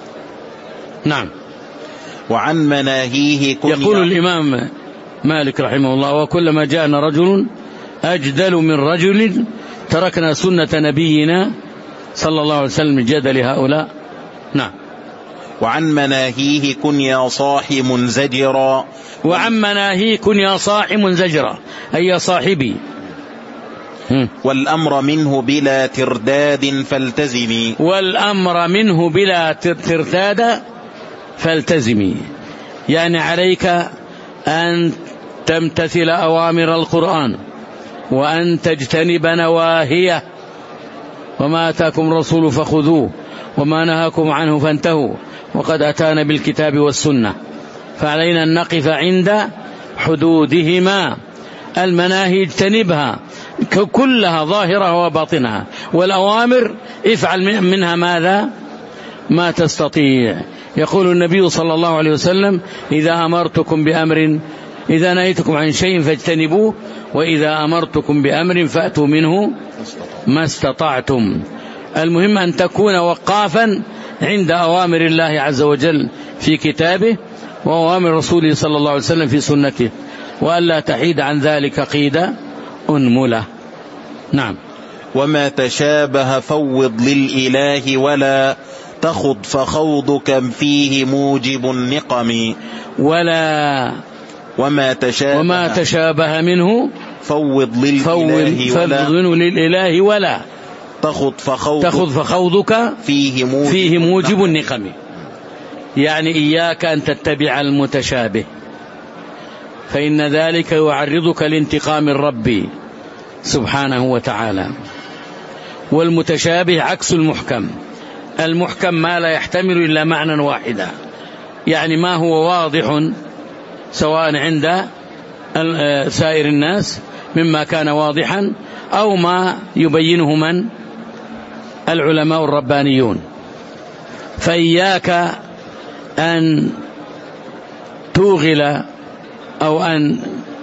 نعم. وعن مناهيه يقول الإمام مالك رحمه الله: وكلما جاءنا رجل أجدل من رجل تركنا سنة نبينا صلى الله عليه وسلم الجدل هؤلاء. نعم. وعن مناهيه كن يا صاحي منزجرا. وعن مناهيه كن يا صاحي منزجرا أي يا صاحبي. والأمر منه بلا ترداد فالتزمي. والأمر منه بلا ترداد فالتزمي، يعني عليك أن تمتثل أوامر القرآن وأن تجتنب نواهيه، وما أتاكم الرسول فخذوه وما نهاكم عنه فانتهوا وقد أتانا بالكتاب والسنة، فعلينا أن نقف عند حدودهما. المناهي اجتنبها كلها ظاهرها وباطنها، والأوامر افعل منها ماذا ما تستطيع. يقول النبي صلى الله عليه وسلم: إذا أمرتكم بأمر، إذا نهيتكم عن شيء فاجتنبوه، وإذا أمرتكم بأمر فأتوا منه ما استطعتم. المهم أن تكون وقافا عند أوامر الله عز وجل في كتابه وأوامر رسوله صلى الله عليه وسلم في سنته، وألا تحيد عن ذلك قيد أنملة. نعم. وما تشابه فوض للإله ولا تخض فخوضك فيه موجب النقم. وما تشابه منه فوض للإله ولا تخض فخوضك فيه موجب النقم، يعني إياك أن تتبع المتشابه، فإن ذلك يعرضك لانتقام الرب سبحانه وتعالى. والمتشابه عكس المحكم. المحكم ما لا يحتمل إلا معنى واحدا، يعني ما هو واضح سواء عند سائر الناس مما كان واضحا أو ما يبينه من العلماء الربانيون. فإياك أن توغل أو أن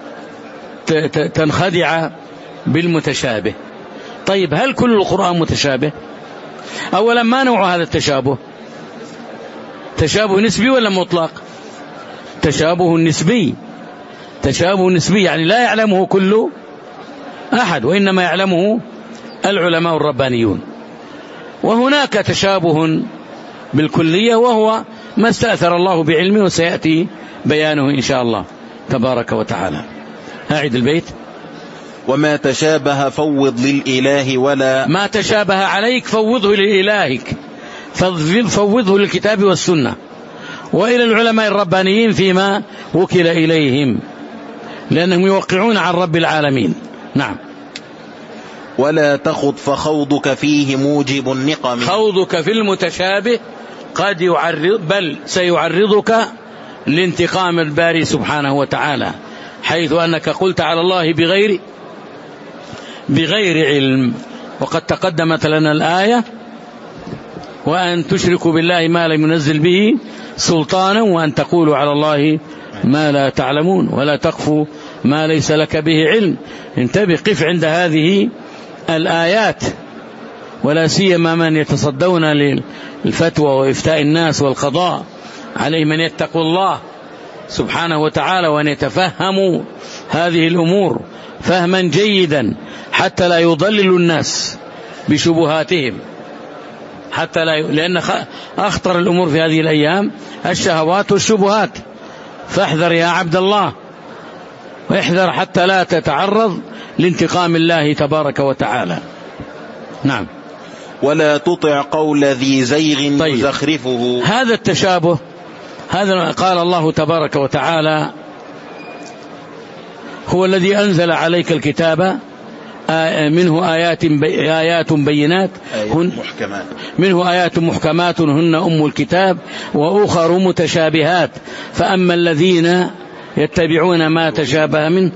تنخدع بالمتشابه. طيب هل كل القرآن متشابه؟ أولا ما نوع هذا التشابه؟ تشابه نسبي ولا مطلق؟ تشابه نسبي. تشابه نسبي يعني لا يعلمه كل أحد وإنما يعلمه العلماء الربانيون. وهناك تشابه بالكلية وهو ما استأثر الله بعلمه وسيأتي بيانه إن شاء الله تبارك وتعالى. أعد البيت. وما تشابه فوض للإله ولا ما تشابه عليك فوضه لإلهك، فوضه للكتاب والسنة وإلى العلماء الربانيين فيما وكل إليهم لأنهم يوقعون عن رب العالمين. نعم. ولا تخض فخوضك فيه موجب النقم. خوضك في المتشابه قد يعرض بل سيعرضك لانتقام الباري سبحانه وتعالى، حيث أنك قلت على الله بغير علم. وقد تقدمت لنا الآية وأن تشركوا بالله ما لم ينزل به سلطانا وأن تقولوا على الله ما لا تعلمون ولا تقفوا ما ليس لك به علم. انتبه، قف عند هذه الآيات، ولا سيما من يتصدون للفتوى وإفتاء الناس والقضاء، عليهم أن يتقوا الله سبحانه وتعالى وأن يتفهموا هذه الأمور فهما جيدا حتى لا يضللوا الناس بشبهاتهم، حتى لا لأن أخطر الأمور في هذه الأيام الشهوات والشبهات. فاحذر يا عبد الله، واحذر حتى لا تتعرض لانتقام الله تبارك وتعالى. نعم. ولا تطع قول ذي زيغ طيب. يزخرفه. هذا التشابه، هذا قال الله تبارك وتعالى هو الذي أنزل عليك الكتاب منه آيات بينات منه آيات محكمات هن أم الكتاب وأخر متشابهات فأما الذين يتبعون ما تشابه منه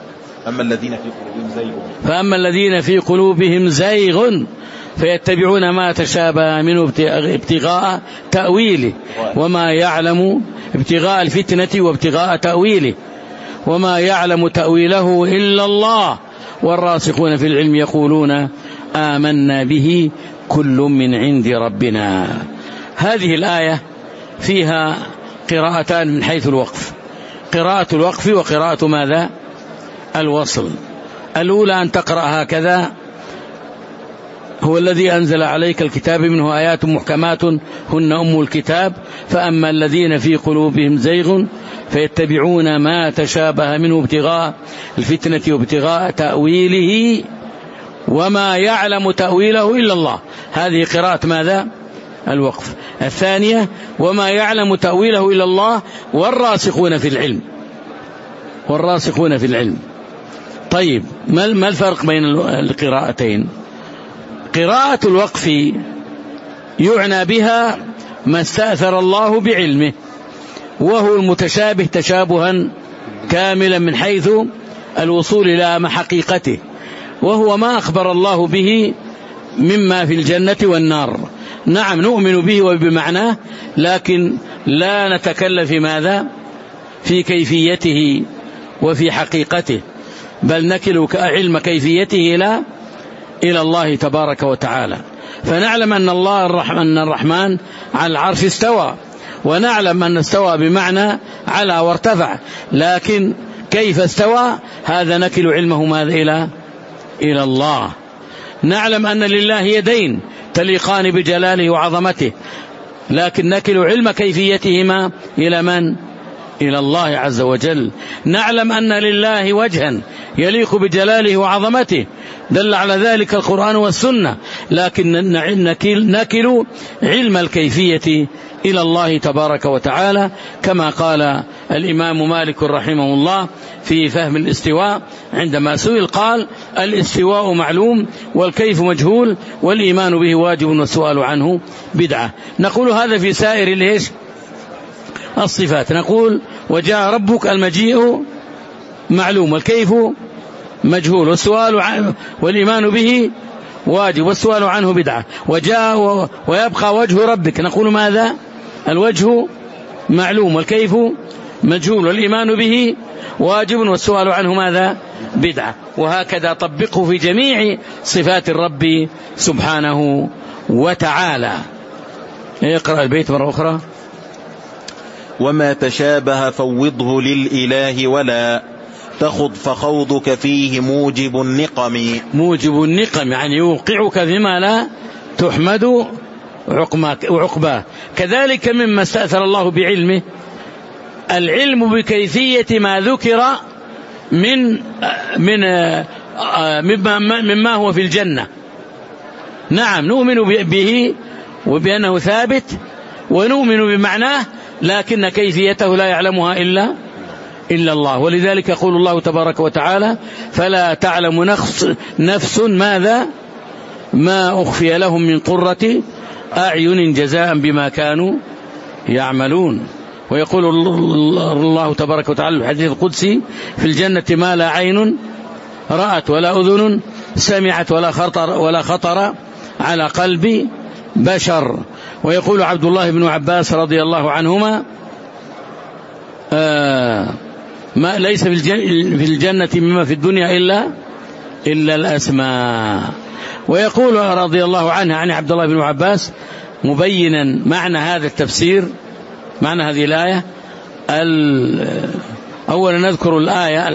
فأما الذين في قلوبهم زيغ فيتبعون ما تشابه منه ابتغاء تأويله وما يعلم ابتغاء الفتنة وابتغاء تأويله وما يعلم تأويله إلا الله والراسخون في العلم يقولون آمنا به كل من عند ربنا. هذه الآية فيها قراءتان من حيث الوقف، قراءة الوقف وقراءة ماذا؟ الوصل. الأولى أن تقرأ هكذا: هو الذي أنزل عليك الكتاب منه آيات محكمات هن أم الكتاب فأما الذين في قلوبهم زيغ فيتبعون ما تشابه منه ابتغاء الفتنة وابتغاء تأويله وما يعلم تأويله إلا الله. هذه قراءة ماذا؟ الوقف. الثانية: وما يعلم تأويله إلا الله والراسخون في العلم. والراسخون في العلم. طيب ما الفرق بين القراءتين؟ قراءة الوقف يعنى بها ما استأثر الله بعلمه وهو المتشابه تشابها كاملا من حيث الوصول إلى حقيقته، وهو ما أخبر الله به مما في الجنة والنار. نعم نؤمن به وبمعناه، لكن لا نتكلم في ماذا؟ في كيفيته وفي حقيقته، بل نكل علم كيفيته إلى الله تبارك وتعالى. فنعلم أن أن الرحمن على العرش استوى، ونعلم أن استوى بمعنى على وارتفع، لكن كيف استوى هذا نكل علمه ماذا؟ إلى الله. نعلم أن لله يدين تليقان بجلاله وعظمته، لكن نكل علم كيفيتهما إلى من؟ إلى الله عز وجل. نعلم أن لله وجها يليق بجلاله وعظمته، دل على ذلك القرآن والسنة، لكن نكل علم الكيفية إلى الله تبارك وتعالى، كما قال الإمام مالك رحمه الله في فهم الاستواء عندما سئل قال: الاستواء معلوم والكيف مجهول والإيمان به واجب والسؤال عنه بدعة. نقول هذا في سائر الصفات. نقول وجاء ربك المجيء معلوم والكيف مجهول والإيمان به واجب والسؤال عنه بدعة. وجاء ويبقى وجه ربك، نقول ماذا؟ الوجه معلوم والكيف مجهول والإيمان به واجب والسؤال عنه ماذا؟ بدعة. وهكذا طبقه في جميع صفات الرب سبحانه وتعالى. اقرأ البيت مرة أخرى. وما تشابه فوضه للإله ولا تخض فخوضك فيه موجب النقم. موجب النقم يعني يوقعك فيما لا تحمد عقباه. كذلك مما استأثر الله بعلمه العلم بكيفية ما ذكر مما هو في الجنة. نعم نؤمن به وبأنه ثابت ونؤمن بمعناه، لكن كيفيته لا يعلمها إلا الله. ولذلك يقول الله تبارك وتعالى فلا تعلم نفس ماذا ما أخفي لهم من قرة أعين جزاء بما كانوا يعملون. ويقول الله تبارك وتعالى في الحديث القدسي في الجنة ما لا عين رأت ولا أذن سمعت ولا خطر على قلب بشر. ويقول عبد الله بن عباس رضي الله عنهما ما ليس في الجنة مما في الدنيا إلا الأسماء. ويقول رضي الله عنه عن عبد الله بن عباس مبينا معنى هذا التفسير، معنى هذه الآية. أولا نذكر الآية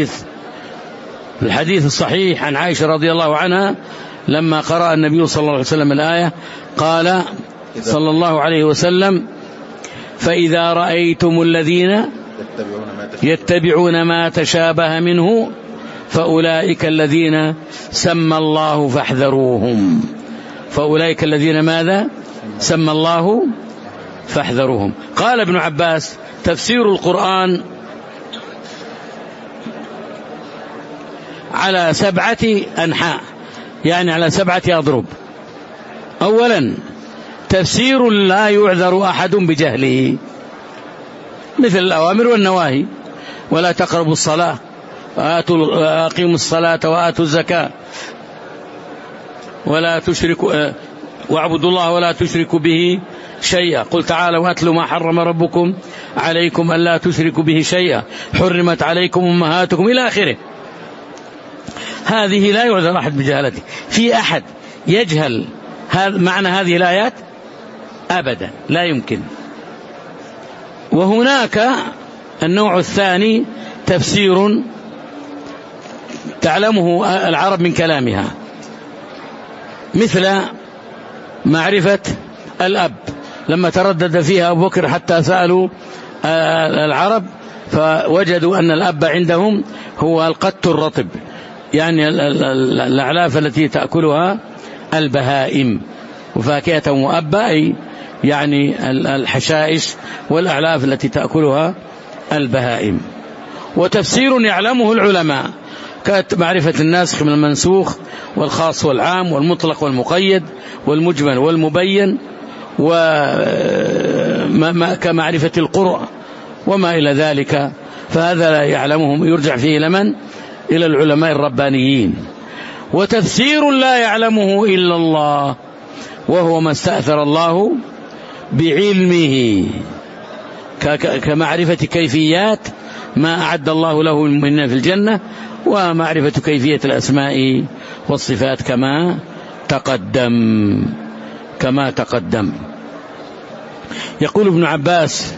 الحديث الصحيح عن عائشة رضي الله عنها لما قرأ النبي صلى الله عليه وسلم الآية قال صلى الله عليه وسلم فإذا رأيتم الذين يتبعون ما تشابه منه فأولئك الذين سمى الله فاحذروهم. فأولئك الذين ماذا؟ سمى الله فاحذروهم. قال ابن عباس تفسير القرآن على 7 أنحاء، يعني على 7 أضرب. أولا تفسير لا يعذر أحد بجهله، مثل الأوامر والنواهي، ولا تقربوا الصلاة أقيموا الصلاة وآتوا الزكاة ولا تشركوا واعبدوا الله ولا تشركوا به شيئا. قل تعالوا واتلوا ما حرم ربكم عليكم ألا تشركوا به شيئا حرمت عليكم أمهاتكم إلى آخره. هذه لا يعذر أحد بجهالته. في أحد يجهل معنى هذه الآيات؟ أبدا لا يمكن. وهناك النوع الثاني تفسير تعلمه العرب من كلامها، مثل معرفة الأب لما تردد فيها أبو بكر حتى سألوا العرب فوجدوا أن الأب عندهم هو القط الرطب، يعني الأعلاف التي تأكلها البهائم، وفاكهة مؤبة أي يعني الحشائش والأعلاف التي تأكلها البهائم. وتفسير يعلمه العلماء كمعرفة الناسخ من المنسوخ والخاص والعام والمطلق والمقيد والمجمل والمبين، وكمعرفة القرء وما إلى ذلك. فهذا لا يعلمهم، يرجع فيه لمن؟ إلى العلماء الربانيين. وتفسير لا يعلمه إلا الله وهو ما استأثر الله بعلمه، كمعرفة كيفيات ما أعد الله له من في الجنة، ومعرفة كيفية الأسماء والصفات كما تقدم. يقول ابن عباس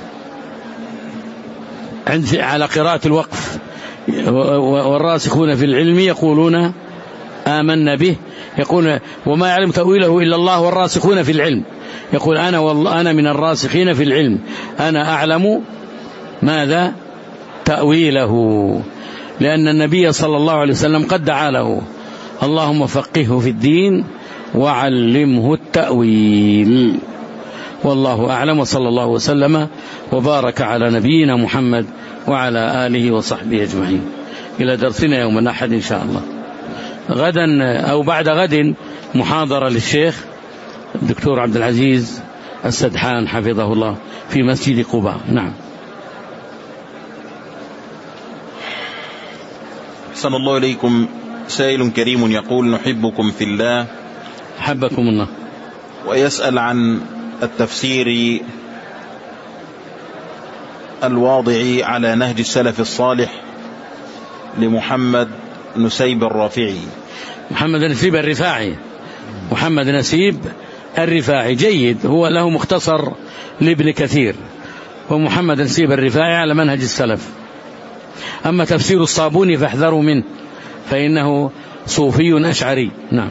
على قراءة الوقف والراسخون في العلم يقولون آمنا به، يقول وما يعلم تأويله إلا الله والراسخون في العلم. يقول أنا من الراسخين في العلم، أنا أعلم ماذا؟ تأويله، لأن النبي صلى الله عليه وسلم قد دعا له اللهم فقهه في الدين وعلمه التأويل. والله أعلم، وصلى الله وسلم وبارك على نبينا محمد وعلى آله وصحبه أجمعين. إلى درسنا يوم الأحد إن شاء الله. غدا أو بعد غد محاضرة للشيخ الدكتور عبد العزيز السدحان حفظه الله في مسجد قباء. نعم. أحسن الله إليكم، سائل كريم يقول: نحبكم في الله حبكم الله، ويسأل عن التفسير الواضع على نهج السلف الصالح لمحمد نسيب الرافعي. محمد نسيب الرفاعي، محمد نسيب الرفاعي جيد، هو له مختصر لابن كثير، ومحمد نسيب الرفاعي على منهج السلف. أما تفسير الصابوني فاحذروا منه، فإنه صوفي أشعري. نعم.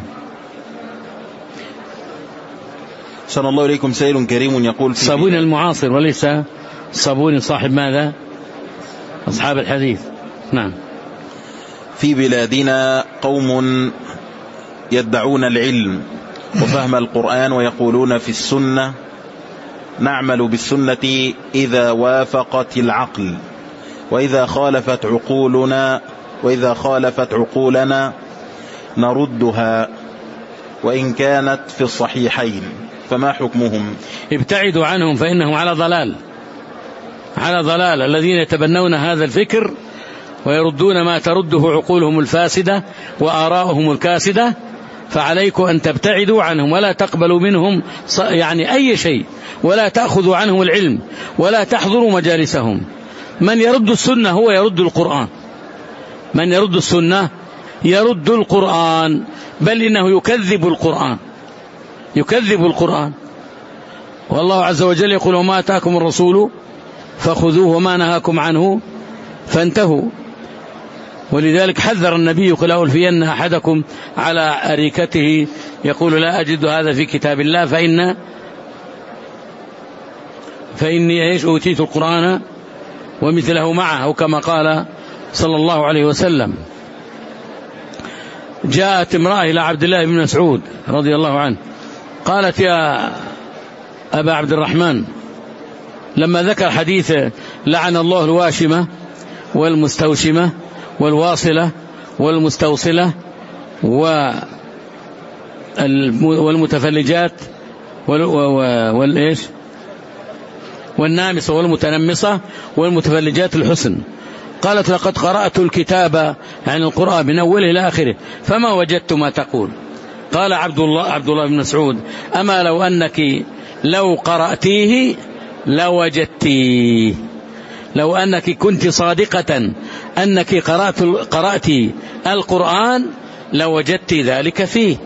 أحسن الله إليكم، سائل كريم يقول: الصابوني المعاصر وليس الصابوني صاحب ماذا؟ أصحاب الحديث. نعم. في بلادنا قوم يدعون العلم وفهم القرآن ويقولون في السنة نعمل بالسنة إذا وافقت العقل، وإذا خالفت عقولنا نردها وإن كانت في الصحيحين، فما حكمهم؟ ابتعدوا عنهم فإنهم على ضلال الذين يتبنون هذا الفكر ويردون ما ترده عقولهم الفاسدة وآراؤهم الكاسدة، فعليكم أن تبتعدوا عنهم ولا تقبلوا منهم يعني أي شيء، ولا تأخذوا عنهم العلم ولا تحضروا مجالسهم. من يرد السنة هو يرد القرآن، من يرد السنة يرد القرآن، بل إنه يكذب القرآن. والله عز وجل يقول: وما آتاكم الرسول فخذوه وما نهاكم عنه فانتهوا. ولذلك حذر النبي: قل ألفين أحدكم على أريكته يقول لا أجد هذا في كتاب الله فإني أوتيت القرآن ومثله معه، أو كما قال صلى الله عليه وسلم. جاءت امرأة إلى عبد الله بن مسعود رضي الله عنه قالت: يا أبا عبد الرحمن، لما ذكر حديث لعن الله الواشمة والمستوشمة والواصلة والمستوصلة والمتفلجات والنامصة والمتنمصة والمتفلجات الحسن، قالت: لقد قرأت الكتاب عن القرآن من أوله إلى آخره فما وجدت ما تقول. قال عبد الله بن مسعود: أما لو أنك لو قرأتيه لوجدتيه، لو أنك كنت صادقة أنك قرأت القرآن لوجدت ذلك فيه.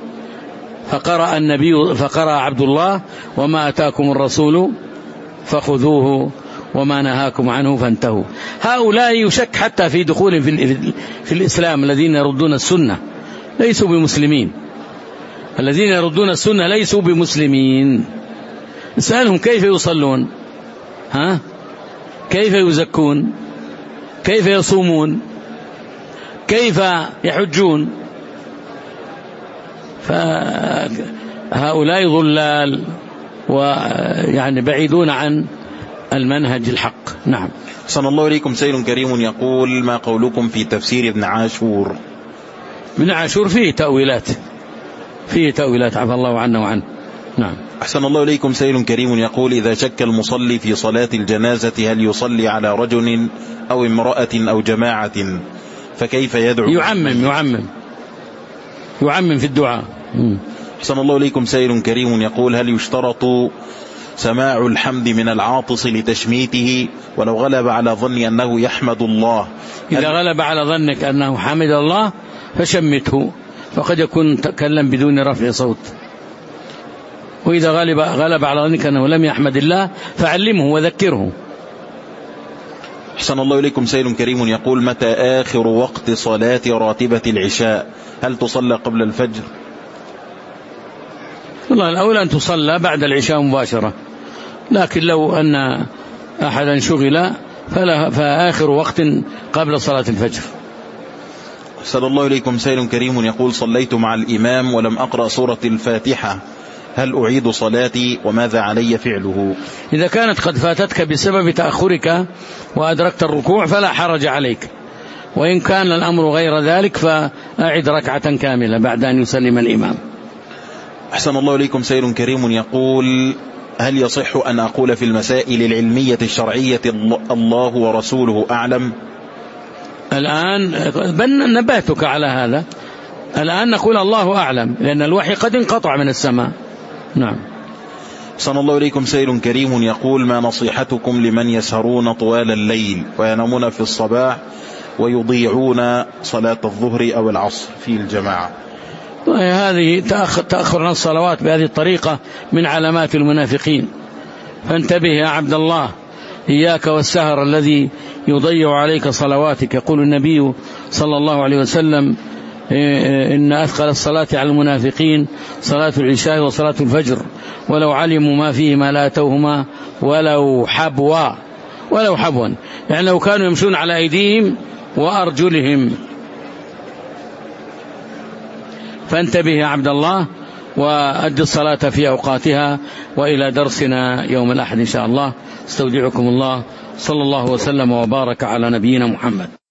فقرأ عبد الله: وما أتاكم الرسول فخذوه وما نهاكم عنه فانتهوا. هؤلاء يشك حتى في دخول في الإسلام، الذين يردون السنة ليسوا بمسلمين، الذين يردون السنة ليسوا بمسلمين. اسألهم كيف يصلون، كيف يزكون، كيف يصومون، كيف يحجون. فهؤلاء ضلال ويعني بعيدون عن المنهج الحق. نعم. صلى الله عليكم، سيد كريم يقول: ما قولكم في تفسير ابن عاشور؟ ابن عاشور فيه تأويلات عفى الله عنا وعنه. نعم. أحسن الله إليكم، سيد كريم يقول: إذا شك المصلي في صلاة الجنازة هل يصلي على رجل أو امرأة أو جماعة، فكيف يدعو؟ يعمم في الدعاء. أحسن الله إليكم، سيد كريم يقول: هل يشترط سماع الحمد من العاطس لتشميته ولو غلب على ظني أنه يحمد الله؟ إذا غلب على ظنك أنه حمد الله فشمته، فقد يكون تكلم بدون رفع صوت. وإذا غلب على ظنك أنه لم يحمد الله فعلمه وذكره. أحسن الله إليكم، سيد كريم يقول: متى آخر وقت صلاة راتبة العشاء؟ هل تصلى قبل الفجر؟ والله الأولى أن تصلى بعد العشاء مباشرة، لكن لو أن أحدا شغل فآخر وقت قبل صلاة الفجر. أحسن الله إليكم، سيد كريم يقول: صليت مع الإمام ولم أقرأ سورة الفاتحة، هل أعيد صلاتي وماذا علي فعله؟ إذا كانت قد فاتتك بسبب تأخرك وأدركت الركوع فلا حرج عليك، وإن كان الأمر غير ذلك فأعد ركعة كاملة بعد أن يسلم الإمام. أحسن الله إليكم، سيد كريم يقول: هل يصح أن أقول في المسائل العلمية الشرعية الله ورسوله أعلم؟ الآن نبهتك على هذا، الآن نقول الله أعلم، لأن الوحي قد انقطع من السماء. نعم. صلى الله عليكم. سائل كريم يقول: ما نصيحتكم لمن يسهرون طوال الليل وينامون في الصباح ويضيعون صلاة الظهر أو العصر في الجماعة؟ هذه تأخر عن الصلوات بهذه الطريقة من علامات المنافقين، فانتبه يا عبد الله، إياك والسهر الذي يضيع عليك صلواتك. يقول النبي صلى الله عليه وسلم: إن أثقل الصلاة على المنافقين صلاة العشاء وصلاة الفجر، ولو علموا ما فيهما لاتوهما ولو حبوا، يعني لو كانوا يمشون على أيديهم وأرجلهم. فانتبه يا عبد الله وأد الصلاة في أوقاتها. وإلى درسنا يوم الأحد إن شاء الله. استودعكم الله، صلى الله وسلم وبارك على نبينا محمد.